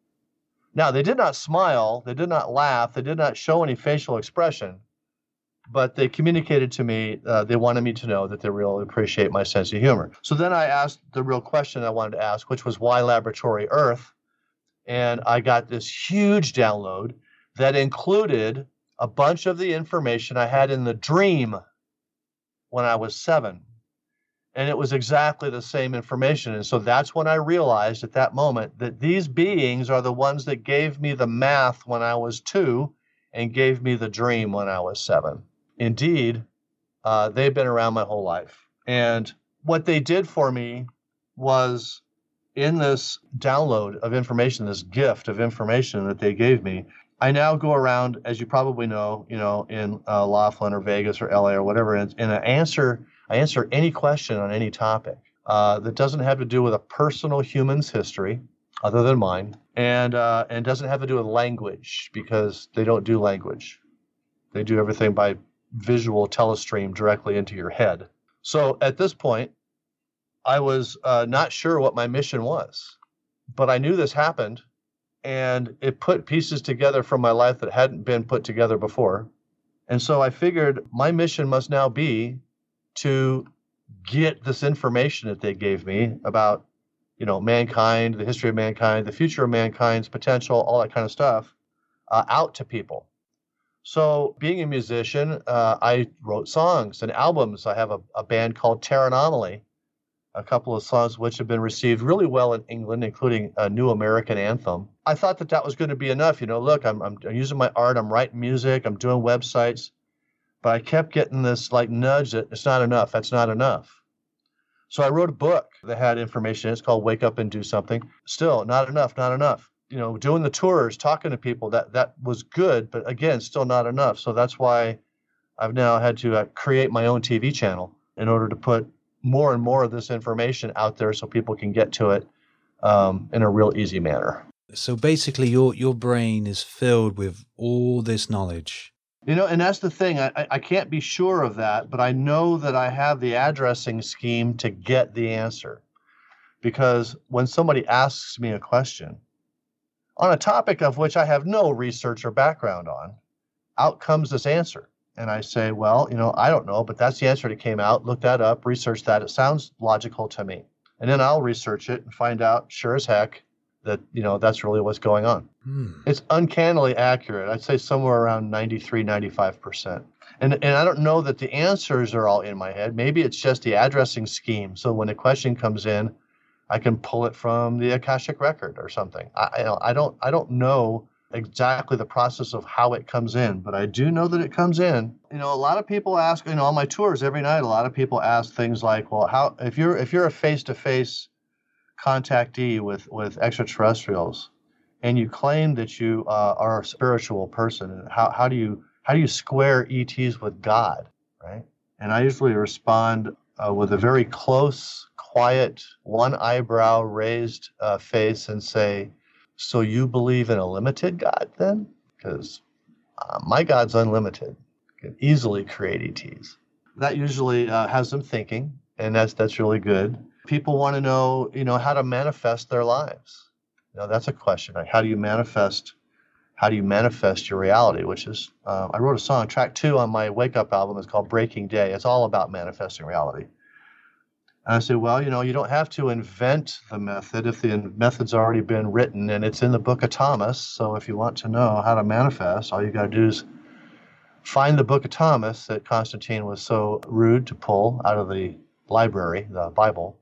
J: Now, they did not smile, they did not laugh, they did not show any facial expression, but they communicated to me, uh, they wanted me to know that they really appreciate my sense of humor. So then I asked the real question I wanted to ask, which was why Laboratory Earth? And I got this huge download that included a bunch of the information I had in the dream when I was seven. And it was exactly the same information. And so that's when I realized at that moment that these beings are the ones that gave me the math when I was two and gave me the dream when I was seven. Indeed, uh, they've been around my whole life. And what they did for me was in this download of information, this gift of information that they gave me, I now go around, as you probably know, you know, in uh, Laughlin or Vegas or L A or whatever, and, and I answer I answer any question on any topic uh, that doesn't have to do with a personal human's history, other than mine, and uh, and doesn't have to do with language, because they don't do language. They do everything by visual telestream directly into your head. So at this point, I was uh, not sure what my mission was, but I knew this happened, and it put pieces together from my life that hadn't been put together before. And so I figured my mission must now be to get this information that they gave me about, you know, mankind, the history of mankind, the future of mankind's potential, all that kind of stuff, uh, out to people. So being a musician, uh, I wrote songs and albums. I have a, a band called Terranomaly, a couple of songs which have been received really well in England, including a New American Anthem. I thought that that was going to be enough. You know, look, I'm, I'm using my art, I'm writing music, I'm doing websites. But I kept getting this like nudge that it's not enough. That's not enough. So I wrote a book that had information. It's called Wake Up and Do Something. Still not enough, not enough. You know, doing the tours, talking to people, that that was good, but again, still not enough. So that's why I've now had to uh, create my own T V channel in order to put more and more of this information out there so people can get to it um, in a real easy manner.
G: So basically your your brain is filled with all this knowledge.
J: You know, and that's the thing. I, I can't be sure of that, but I know that I have the addressing scheme to get the answer. Because when somebody asks me a question on a topic of which I have no research or background on, out comes this answer. And I say, well, you know, I don't know, but that's the answer that came out. Look that up, research that. It sounds logical to me. And then I'll research it and find out, sure as heck, that, you know, that's really what's going on. Hmm. It's uncannily accurate. I'd say somewhere around ninety-three, ninety-five percent. And, and I don't know that the answers are all in my head. Maybe it's just the addressing scheme. So when a question comes in, I can pull it from the Akashic record or something. I, you know, I don't I don't know exactly the process of how it comes in, but I do know that it comes in. You know, a lot of people ask, you know, on my tours every night, a lot of people ask things like, well, how if you're if you're a face-to-face contactee with, with extraterrestrials and you claim that you uh, are a spiritual person, how how do you how do you square E Ts with God, right? And I usually respond uh, with a very close, quiet, one eyebrow raised uh, face and say, so you believe in a limited God then? Because uh, my God's unlimited, can easily create E Ts. That usually uh, has them thinking, and that's that's really good. People want to know, you know, how to manifest their lives. You know, that's a question. Like, how do you manifest? How do you manifest your reality? Which is, uh, I wrote a song, track two on my Wake Up album. It's called Breaking Day. It's all about manifesting reality. And I said, well, you know, you don't have to invent the method if the method's already been written and it's in the Book of Thomas. So if you want to know how to manifest, all you got to do is find the Book of Thomas that Constantine was so rude to pull out of the library, the Bible.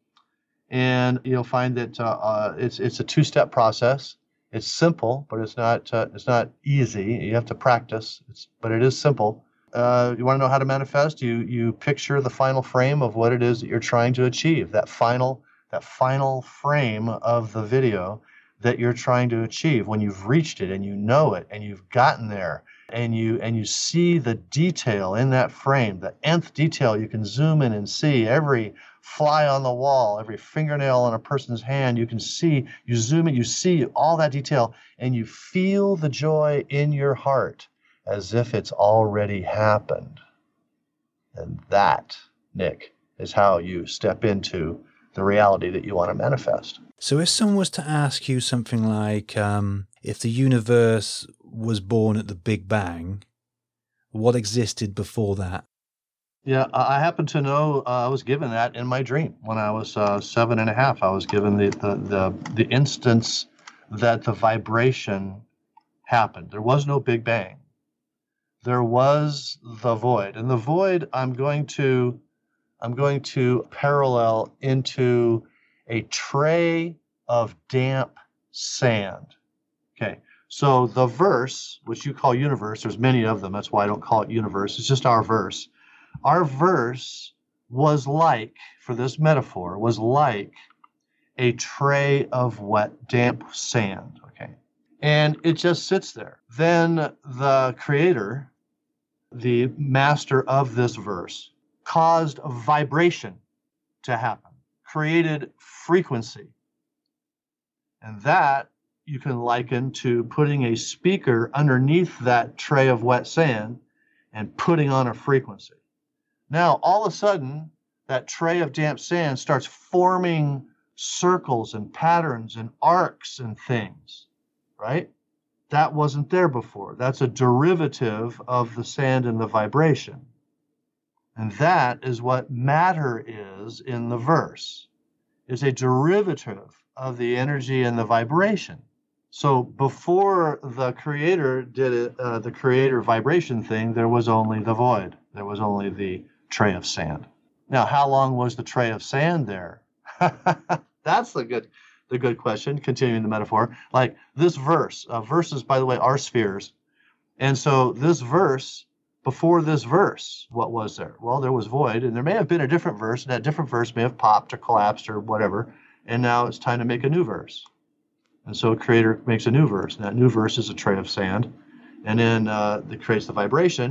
J: And you'll find that uh, uh, it's it's a two-step process. It's simple, but it's not uh, it's not easy. You have to practice, it's, but it is simple. Uh, you want to know how to manifest? You you picture the final frame of what it is that you're trying to achieve. That final that final frame of the video that you're trying to achieve. When you've reached it and you know it and you've gotten there and you and you see the detail in that frame, the nth detail, you can zoom in and see every fly on the wall, every fingernail on a person's hand. You can see, you zoom in, you see all that detail, and you feel the joy in your heart as if it's already happened. And that, Nick, is how you step into the reality that you want to manifest.
G: So if someone was to ask you something like, um, if the universe was born at the Big Bang, what existed before that?
J: Yeah, I happen to know uh, I was given that in my dream when I was uh, seven and a half. I was given the, the, the, the instance that the vibration happened. There was no Big Bang. There was the void. And the void I'm going to I'm going to parallel into a tray of damp sand. Okay, so the verse, which you call universe, there's many of them. That's why I don't call it universe. It's just our verse. Our verse was like, for this metaphor, was like a tray of wet, damp sand. Okay, and it just sits there. Then the creator, the master of this verse, caused a vibration to happen, created frequency. And that you can liken to putting a speaker underneath that tray of wet sand and putting on a frequency. Now, all of a sudden, that tray of damp sand starts forming circles and patterns and arcs and things, right? That wasn't there before. That's a derivative of the sand and the vibration. And that is what matter is in the verse. It's a derivative of the energy and the vibration. So before the creator did it, uh, the creator vibration thing, there was only the void. There was only the tray of sand. Now, how long was the tray of sand there? That's the good, the good question, continuing the metaphor. Like this verse, uh, verses, by the way, are spheres. And so this verse, before this verse, what was there? Well, there was void, and there may have been a different verse, and that different verse may have popped or collapsed or whatever, and now it's time to make a new verse. And so a creator makes a new verse, and that new verse is a tray of sand, and then uh, it creates the vibration,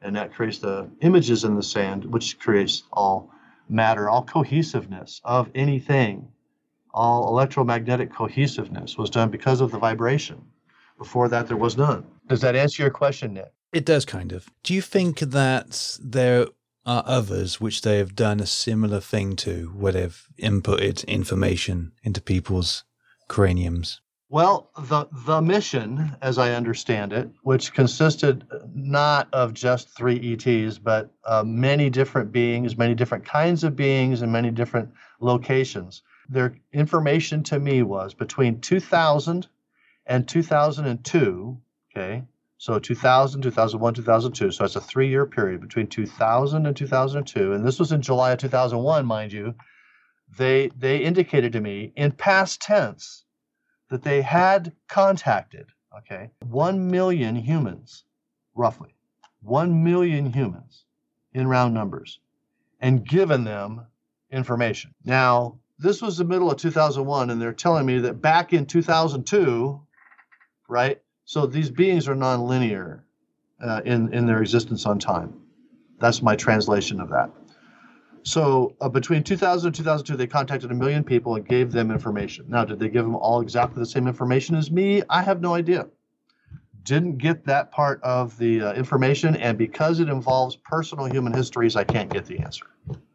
J: and that creates the images in the sand, which creates all matter, all cohesiveness of anything. All electromagnetic cohesiveness was done because of the vibration. Before that, there was none. Does that answer your question, Nick?
G: It does, kind of. Do you think that there are others which they have done a similar thing to, where they've inputted information into people's craniums?
J: Well, the the mission, as I understand it, which consisted not of just three E Ts, but uh, many different beings, many different kinds of beings, and many different locations. Their information to me was between two thousand and two thousand two, okay? So two thousand, two thousand one, two thousand two. So it's a three-year period between two thousand and two thousand two. And this was in July of two thousand one, mind you. They they indicated to me in past tense that they had contacted, okay, one million humans, roughly, one million humans in round numbers, and given them information. Now, this was the middle of two thousand one, and they're telling me that back in two thousand two, right? So these beings are nonlinear uh, in, in their existence on time. That's my translation of that. So uh, between two thousand and two thousand two, they contacted a million people and gave them information. Now, did they give them all exactly the same information as me? I have no idea. Didn't get that part of the uh, information, and because it involves personal human histories, I can't get the answer.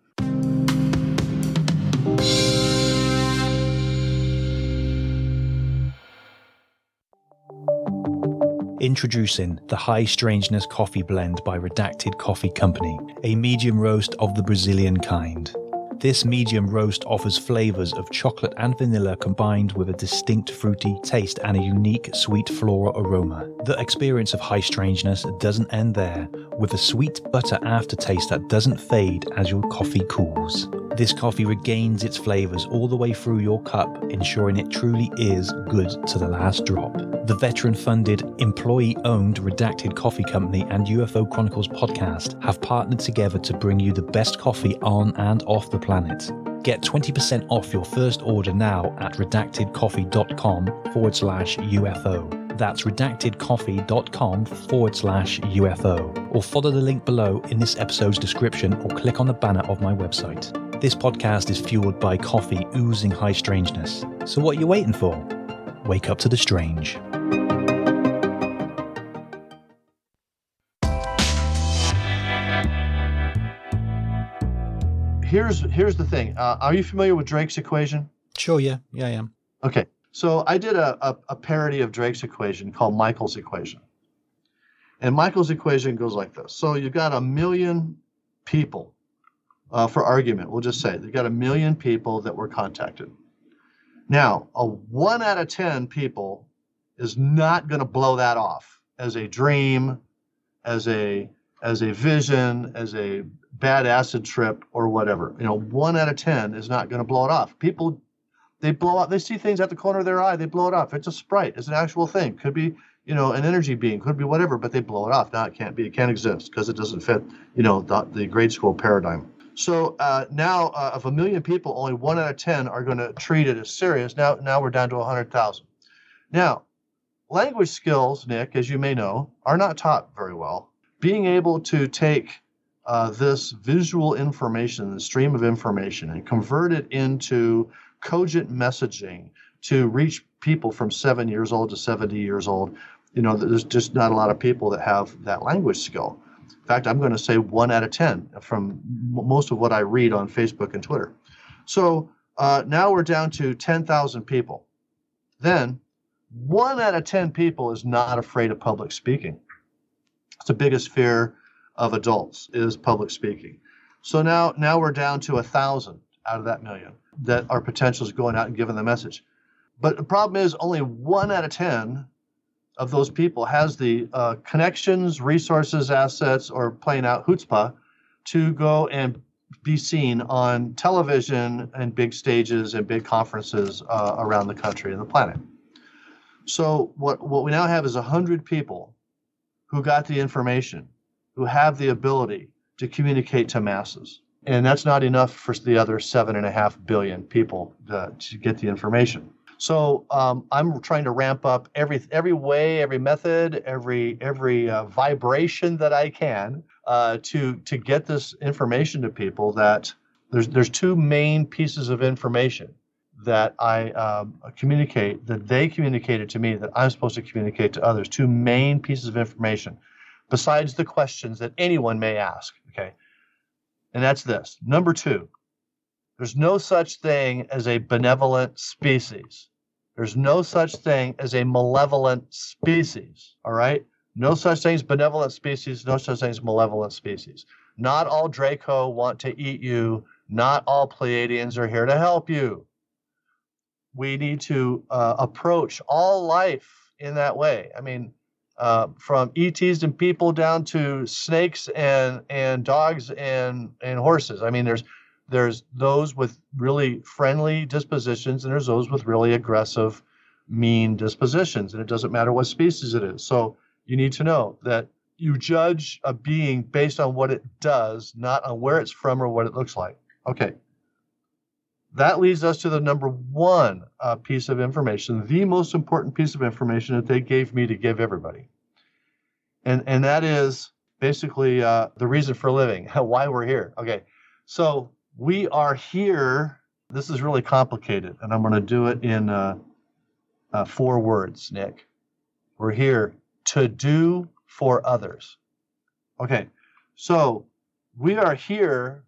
G: Introducing the High Strangeness Coffee Blend by Redacted Coffee Company, a medium roast of the Brazilian kind. This medium roast offers flavors of chocolate and vanilla combined with a distinct fruity taste and a unique sweet floral aroma. The experience of High Strangeness doesn't end there, with a sweet butter aftertaste that doesn't fade as your coffee cools. This coffee regains its flavors all the way through your cup, ensuring it truly is good to the last drop. The veteran-funded, employee-owned Redacted Coffee Company and U F O Chronicles podcast have partnered together to bring you the best coffee on and off the planet. Get twenty percent off your first order now at redactedcoffee.com forward slash UFO. That's redactedcoffee.com forward slash UFO. Or follow the link below in this episode's description or click on the banner of my website. This podcast is fueled by coffee oozing high strangeness. So what are you waiting for? Wake up to the strange.
J: Here's here's the thing. Uh, are you familiar with Drake's equation?
G: Sure, yeah. Yeah, I am.
J: Okay. So I did a, a, a parody of Drake's equation called Michael's equation. And Michael's equation goes like this. So you've got a million people, uh, for argument, we'll just say. You've got a million people that were contacted. Now, a one out of ten people is not going to blow that off as a dream, as a as a vision, as a bad acid trip, or whatever. You know, one out of ten is not going to blow it off. People, they blow up. They see things at the corner of their eye. They blow it off. It's a sprite. It's an actual thing. Could be, you know, an energy being. Could be whatever. But they blow it off. Now it can't be. It can't exist because it doesn't fit, you know, the, the grade school paradigm. So uh, now, uh, of a million people, only one out of ten are going to treat it as serious. Now, now we're down to one hundred thousand. Now, language skills, Nick, as you may know, are not taught very well. Being able to take uh, this visual information, the stream of information, and convert it into cogent messaging to reach people from seven years old to seventy years old, you know, there's just not a lot of people that have that language skill. In fact, I'm going to say one out of ten from m- most of what I read on Facebook and Twitter. So uh, now we're down to ten thousand people. Then one out of ten people is not afraid of public speaking. It's the biggest fear of adults is public speaking. So now, now we're down to a thousand out of that million that are potentials going out and giving the message. But the problem is only one out of ten of those people has the uh, connections, resources, assets, or playing out chutzpah to go and be seen on television and big stages and big conferences uh, around the country and the planet. So what, what we now have is one hundred people who got the information, who have the ability to communicate to masses. And that's not enough for the other seven and a half billion people to, to get the information. So um, I'm trying to ramp up every every way, every method, every every uh, vibration that I can uh, to to get this information to people. That there's there's two main pieces of information that I um, communicate, that they communicated to me, that I'm supposed to communicate to others. Two main pieces of information, besides the questions that anyone may ask. Okay, and that's this. Number two. There's no such thing as a benevolent species. There's no such thing as a malevolent species, all right? No such thing as benevolent species, no such thing as malevolent species. Not all Draco want to eat you. Not all Pleiadians are here to help you. We need to uh, approach all life in that way. I mean, uh, from E Ts and people down to snakes and, and dogs and, and horses. I mean, there's There's those with really friendly dispositions, and there's those with really aggressive, mean dispositions. And it doesn't matter what species it is. So you need to know that you judge a being based on what it does, not on where it's from or what it looks like. Okay. That leads us to the number one uh, piece of information, the most important piece of information that they gave me to give everybody. And, and that is basically uh, the reason for living, why we're here. Okay. So we are here. This is really complicated, and I'm going to do it in uh, uh, four words, Nick. We're here to do for others. Okay, so we are here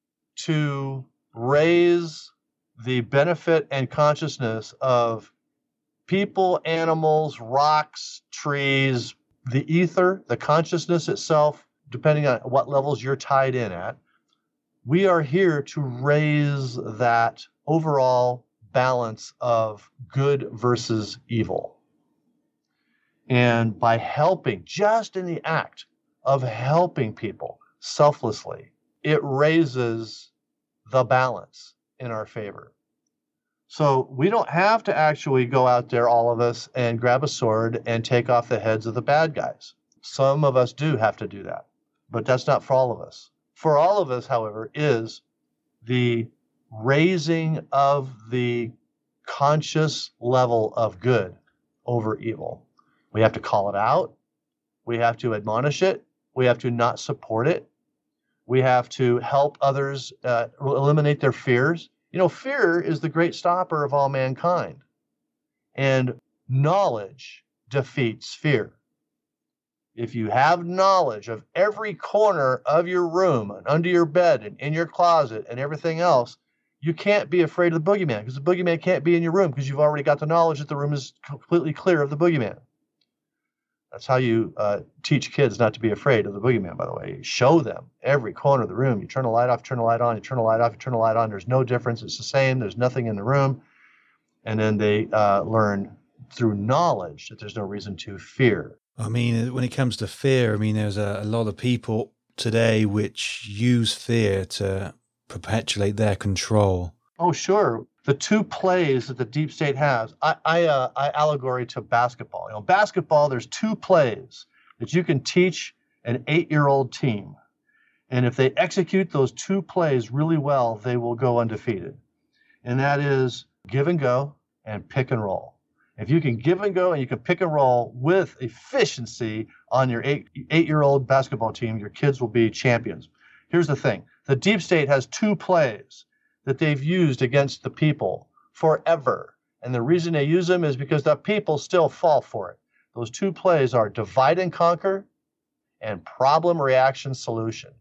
J: to raise the benefit and consciousness of people, animals, rocks, trees, the ether, the consciousness itself, depending on what levels you're tied in at. We are here to raise that overall balance of good versus evil. And by helping, just in the act of helping people selflessly, it raises the balance in our favor. So we don't have to actually go out there, all of us, and grab a sword and take off the heads of the bad guys. Some of us do have to do that, but that's not for all of us. For all of us, however, is the raising of the conscious level of good over evil. We have to call it out. We have to admonish it. We have to not support it. We have to help others uh, eliminate their fears. You know, fear is the great stopper of all mankind. And knowledge defeats fear. If you have knowledge of every corner of your room and under your bed and in your closet and everything else, you can't be afraid of the boogeyman, because the boogeyman can't be in your room because you've already got the knowledge that the room is completely clear of the boogeyman. That's how you uh, teach kids not to be afraid of the boogeyman, by the way. You show them every corner of the room. You turn the light off, turn the light on, you turn the light off, you turn the light on. There's no difference. It's the same. There's nothing in the room. And then they uh, learn through knowledge that there's no reason to fear.
G: I mean, when it comes to fear, I mean, there's a, a lot of people today which use fear to perpetuate their control.
J: Oh, sure. The two plays that the deep state has, I I, uh, I allegory to basketball. You know, basketball, there's two plays that you can teach an eight-year-old team. And if they execute those two plays really well, they will go undefeated. And that is give and go and pick and roll. If you can give and go and you can pick and roll with efficiency on your eight, eight-year-old basketball team, your kids will be champions. Here's the thing. The deep state has two plays that they've used against the people forever. And the reason they use them is because the people still fall for it. Those two plays are divide and conquer and problem, reaction, solution.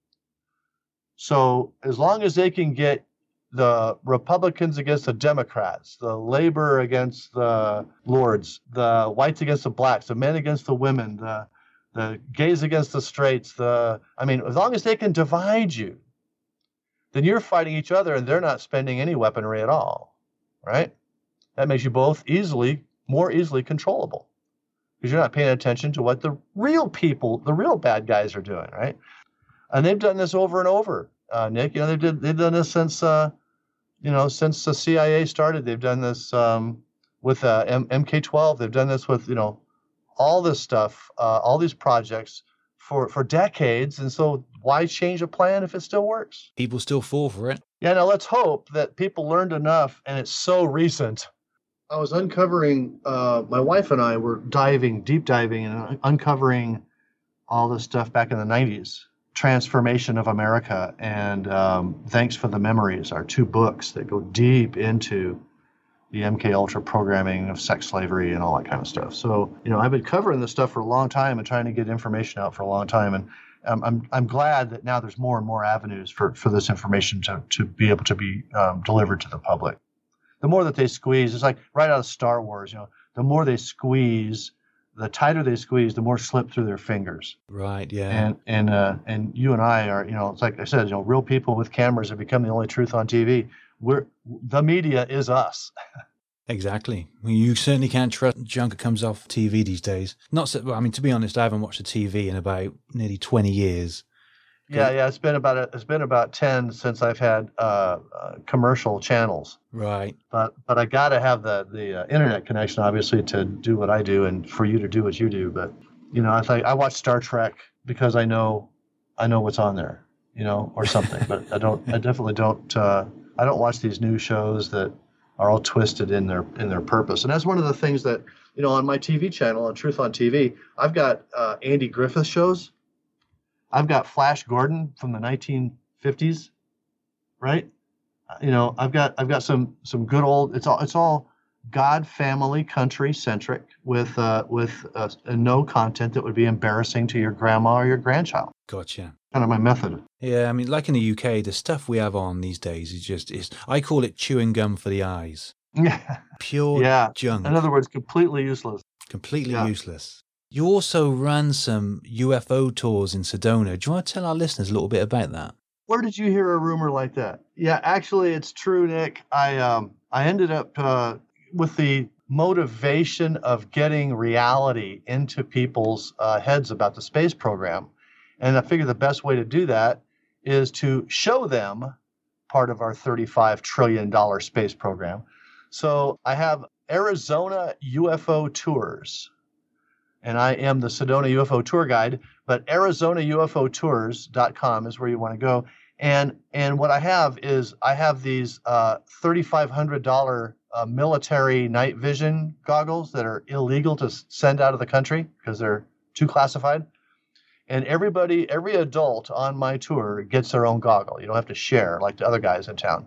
J: So as long as they can get the Republicans against the Democrats, the labor against the lords, the whites against the blacks, the men against the women, the, the gays against the straights, the, I mean, as long as they can divide you, then you're fighting each other and they're not spending any weaponry at all, right? That makes you both easily, more easily controllable because you're not paying attention to what the real people, the real bad guys are doing, right? And they've done this over and over, uh, Nick. You know, they've, did, they've done this since, uh, you know, since the C I A started. They've done this um, with uh, M K twelve. They've done this with, you know, all this stuff, uh, all these projects for, for decades. And so why change a plan if it still works?
G: People still fall for it.
J: Yeah, now let's hope that people learned enough, and it's so recent I was uncovering, uh, my wife and I were diving, deep diving, and uncovering all this stuff back in the nineties. Transformation of America and um, Thanks for the Memories are two books that go deep into the M K Ultra programming of sex slavery and all that kind of stuff. So, you know, I've been covering this stuff for a long time and trying to get information out for a long time. And um, I'm I'm glad that now there's more and more avenues for, for this information to, to be able to be um, delivered to the public. The more that they squeeze, it's like right out of Star Wars, you know, the more they squeeze, the tighter they squeeze, the more slip through their fingers.
G: Right, yeah.
J: And and uh, and you and I are, you know, it's like I said, you know, real people with cameras have become the only truth on T V. We're the media is us.
G: Exactly. Well, you certainly can't trust junk that comes off T V these days. Not so, well, I mean, to be honest, I haven't watched a T V in about nearly twenty years.
J: Yeah, yeah, it's been about a, it's been about ten since I've had uh, uh, commercial channels.
G: Right.
J: But but I got to have the the uh, internet connection, obviously, to do what I do, and for you to do what you do. But you know, I think I watch Star Trek because I know I know what's on there, you know, or something. But I don't. I definitely don't. Uh, I don't watch these new shows that are all twisted in their in their purpose. And that's one of the things that, you know, on my T V channel, on Truth on T V, I've got uh, Andy Griffith shows. I've got Flash Gordon from the nineteen fifties, right? You know, I've got I've got some some good old. It's all it's all God, family, country centric with uh, with uh, no content that would be embarrassing to your grandma or your grandchild.
G: Gotcha.
J: Kind of my method.
G: Yeah, I mean, like in the U K, the stuff we have on these days is just is. I call it chewing gum for the eyes.
J: Yeah.
G: Pure
J: yeah.
G: junk.
J: In other words, completely useless.
G: Completely
J: yeah.
G: useless. You also ran some U F O tours in Sedona. Do you want to tell our listeners a little bit about that?
J: Where did you hear a rumor like that? Yeah, actually, it's true, Nick. I um I ended up uh, with the motivation of getting reality into people's uh, heads about the space program, and I figured the best way to do that is to show them part of our thirty-five trillion dollars space program. So I have Arizona U F O tours. And I am the Sedona U F O tour guide, but Arizona U F O tours dot com is where you want to go. And and what I have is I have these uh, thirty-five hundred dollars uh, military night vision goggles that are illegal to send out of the country because they're too classified. And everybody, every adult on my tour gets their own goggle. You don't have to share like the other guys in town.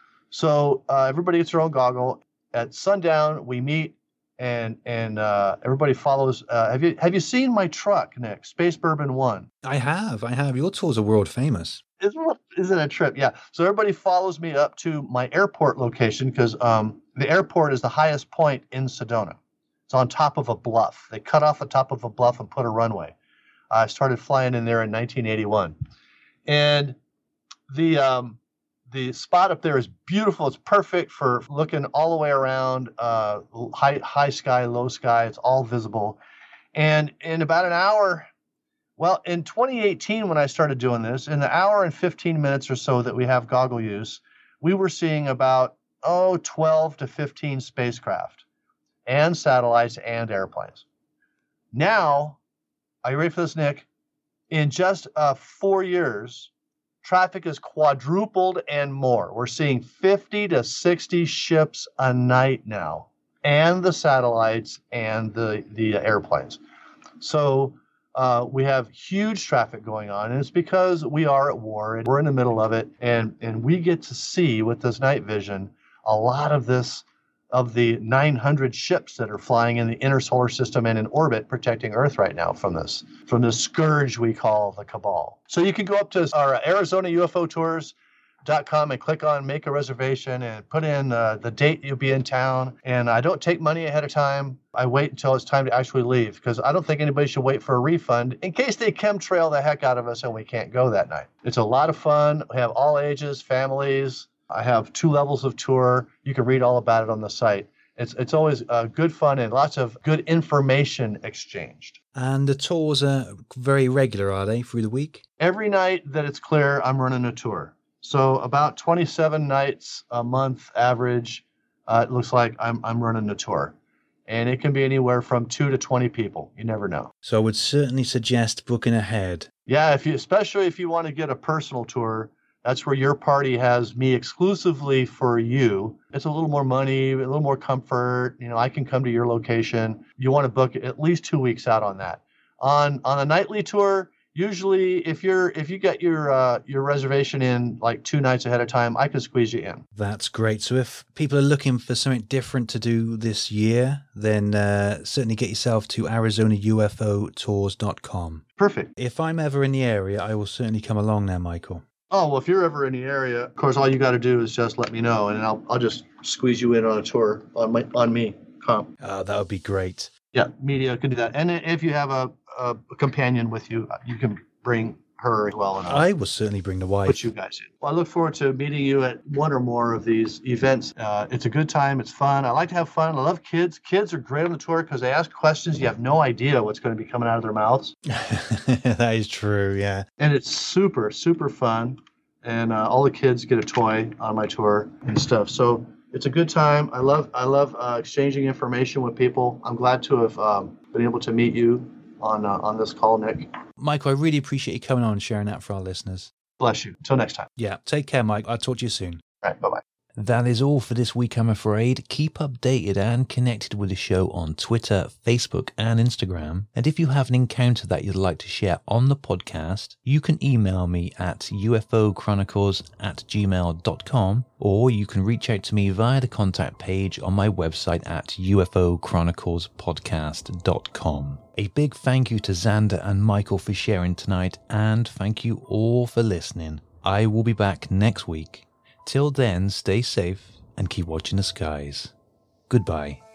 J: So uh, everybody gets their own goggle. At sundown, we meet. And and uh, everybody follows. Uh, have you have you seen my truck, Nick? Space Bourbon One.
G: I have, I have. Your tours are world famous.
J: Isn't isn't it a trip? Yeah. So everybody follows me up to my airport location because um, the airport is the highest point in Sedona. It's on top of a bluff. They cut off the top of a bluff and put a runway. I started flying in there in nineteen eighty-one, and the um, the spot up there is beautiful. It's perfect for looking all the way around, uh, high, high sky, low sky. It's all visible. And in about an hour, well, in twenty eighteen, when I started doing this, in the hour and fifteen minutes or so that we have goggle use, we were seeing about, oh, twelve to fifteen spacecraft and satellites and airplanes. Now, are you ready for this, Nick? In just uh, four years, traffic is quadrupled and more. We're seeing fifty to sixty ships a night now, and the satellites and the, the airplanes. So uh, we have huge traffic going on, and it's because we are at war, and we're in the middle of it, and, and we get to see with this night vision a lot of this, of the nine hundred ships that are flying in the inner solar system and in orbit protecting Earth right now from this, from this scourge we call the cabal. So you can go up to our Arizona U F O tours dot com and click on make a reservation and put in uh, the date you'll be in town. And I don't take money ahead of time. I wait until it's time to actually leave because I don't think anybody should wait for a refund in case they chemtrail the heck out of us and we can't go that night. It's a lot of fun. We have all ages, families. I have two levels of tour. You can read all about it on the site. It's it's always uh, good fun and lots of good information exchanged.
G: And the tours are very regular, are they, through the week?
J: Every night that it's clear, I'm running a tour. So about twenty-seven nights a month average, uh, it looks like I'm I'm running a tour. And it can be anywhere from two to twenty people. You never know.
G: So I would certainly suggest booking ahead.
J: Yeah, if you especially if you want to get a personal tour, That's where your party has me exclusively for you. It's a little more money, a little more comfort. You know, I can come to your location. You want to book at least two weeks out on that. On on a nightly tour, usually if you're if you get your uh, your reservation in like two nights ahead of time, I can squeeze you in.
G: That's great. So if people are looking for something different to do this year, then uh, certainly get yourself to Arizona U F O tours dot com.
J: Perfect.
G: If I'm ever in the area, I will certainly come along there, Michael.
J: Oh, well, if you're ever in the area, of course, all you got to do is just let me know, and I'll I'll just squeeze you in on a tour on my on me. Come.
G: Oh, that would be great.
J: Yeah, media can do that. And if you have a, a companion with you, you can bring her as well. And
G: I will certainly bring the wife.
J: Put you guys in. Well, I look forward to meeting you at one or more of these events. Uh, it's a good time. It's fun. I like to have fun. I love kids. Kids are great on the tour because they ask questions. You have no idea what's going to be coming out of their mouths.
G: That is true, yeah.
J: And it's super, super fun. And uh, all the kids get a toy on my tour and stuff. So it's a good time. I love I love uh, exchanging information with people. I'm glad to have um, been able to meet you on uh, on this call, Nick.
G: Michael, I really appreciate you coming on and sharing that for our listeners.
J: Bless you. Until next time.
G: Yeah. Take care, Mike. I'll talk to you soon.
J: All right. Bye-bye.
G: That is all for this week, I'm afraid. Keep updated and connected with the show on Twitter, Facebook, and Instagram. And if you have an encounter that you'd like to share on the podcast, you can email me at U F O chronicles at gmail dot com, or you can reach out to me via the contact page on my website at U F O chronicles podcast dot com. A big thank you to Xander and Michael for sharing tonight, and thank you all for listening. I will be back next week. Till then, stay safe and keep watching the skies. Goodbye.